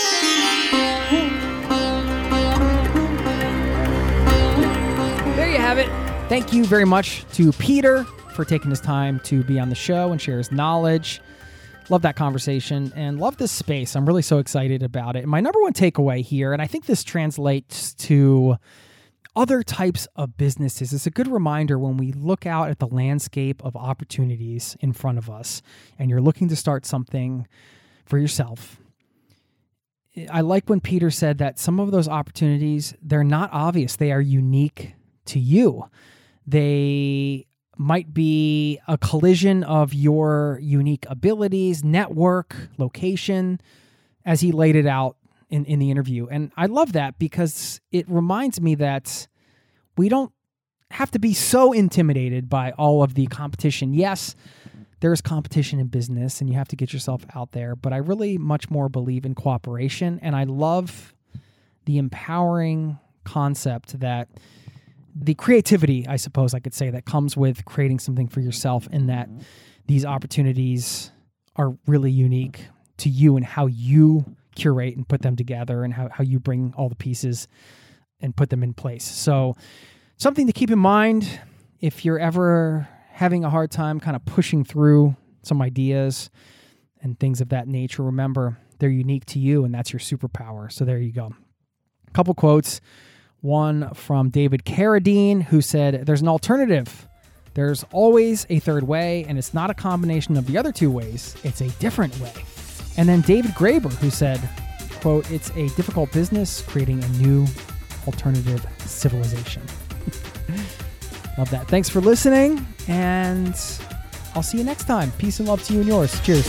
There you have it. Thank you very much to Peter for taking his time to be on the show and share his knowledge. Love that conversation and love this space. I'm really so excited about it. And my number one takeaway here, and I think this translates to other types of businesses, it's a good reminder when we look out at the landscape of opportunities in front of us and you're looking to start something for yourself. I like when Peter said that some of those opportunities, they're not obvious. They are unique to you. They might be a collision of your unique abilities, network, location, as he laid it out in the interview. And I love that because it reminds me that we don't have to be so intimidated by all of the competition. Yes, there is competition in business and you have to get yourself out there, but I really much more believe in cooperation. And I love the empowering concept that the creativity, I suppose I could say, that comes with creating something for yourself, and that these opportunities are really unique to you and how you curate and put them together and how you bring all the pieces and put them in place. So something to keep in mind if you're ever having a hard time kind of pushing through some ideas and things of that nature. Remember, they're unique to you, and that's your superpower. So there you go. A couple quotes. One from David Carradine, who said, "There's an alternative. There's always a third way, and it's not a combination of the other two ways. It's a different way." And then David Graeber, who said, quote, "It's a difficult business creating a new alternative civilization." Love that. Thanks for listening, and I'll see you next time. Peace and love to you and yours. Cheers.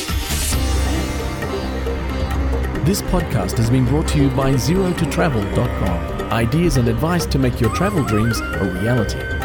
This podcast has been brought to you by ZeroToTravel.com. Ideas and advice to make your travel dreams a reality.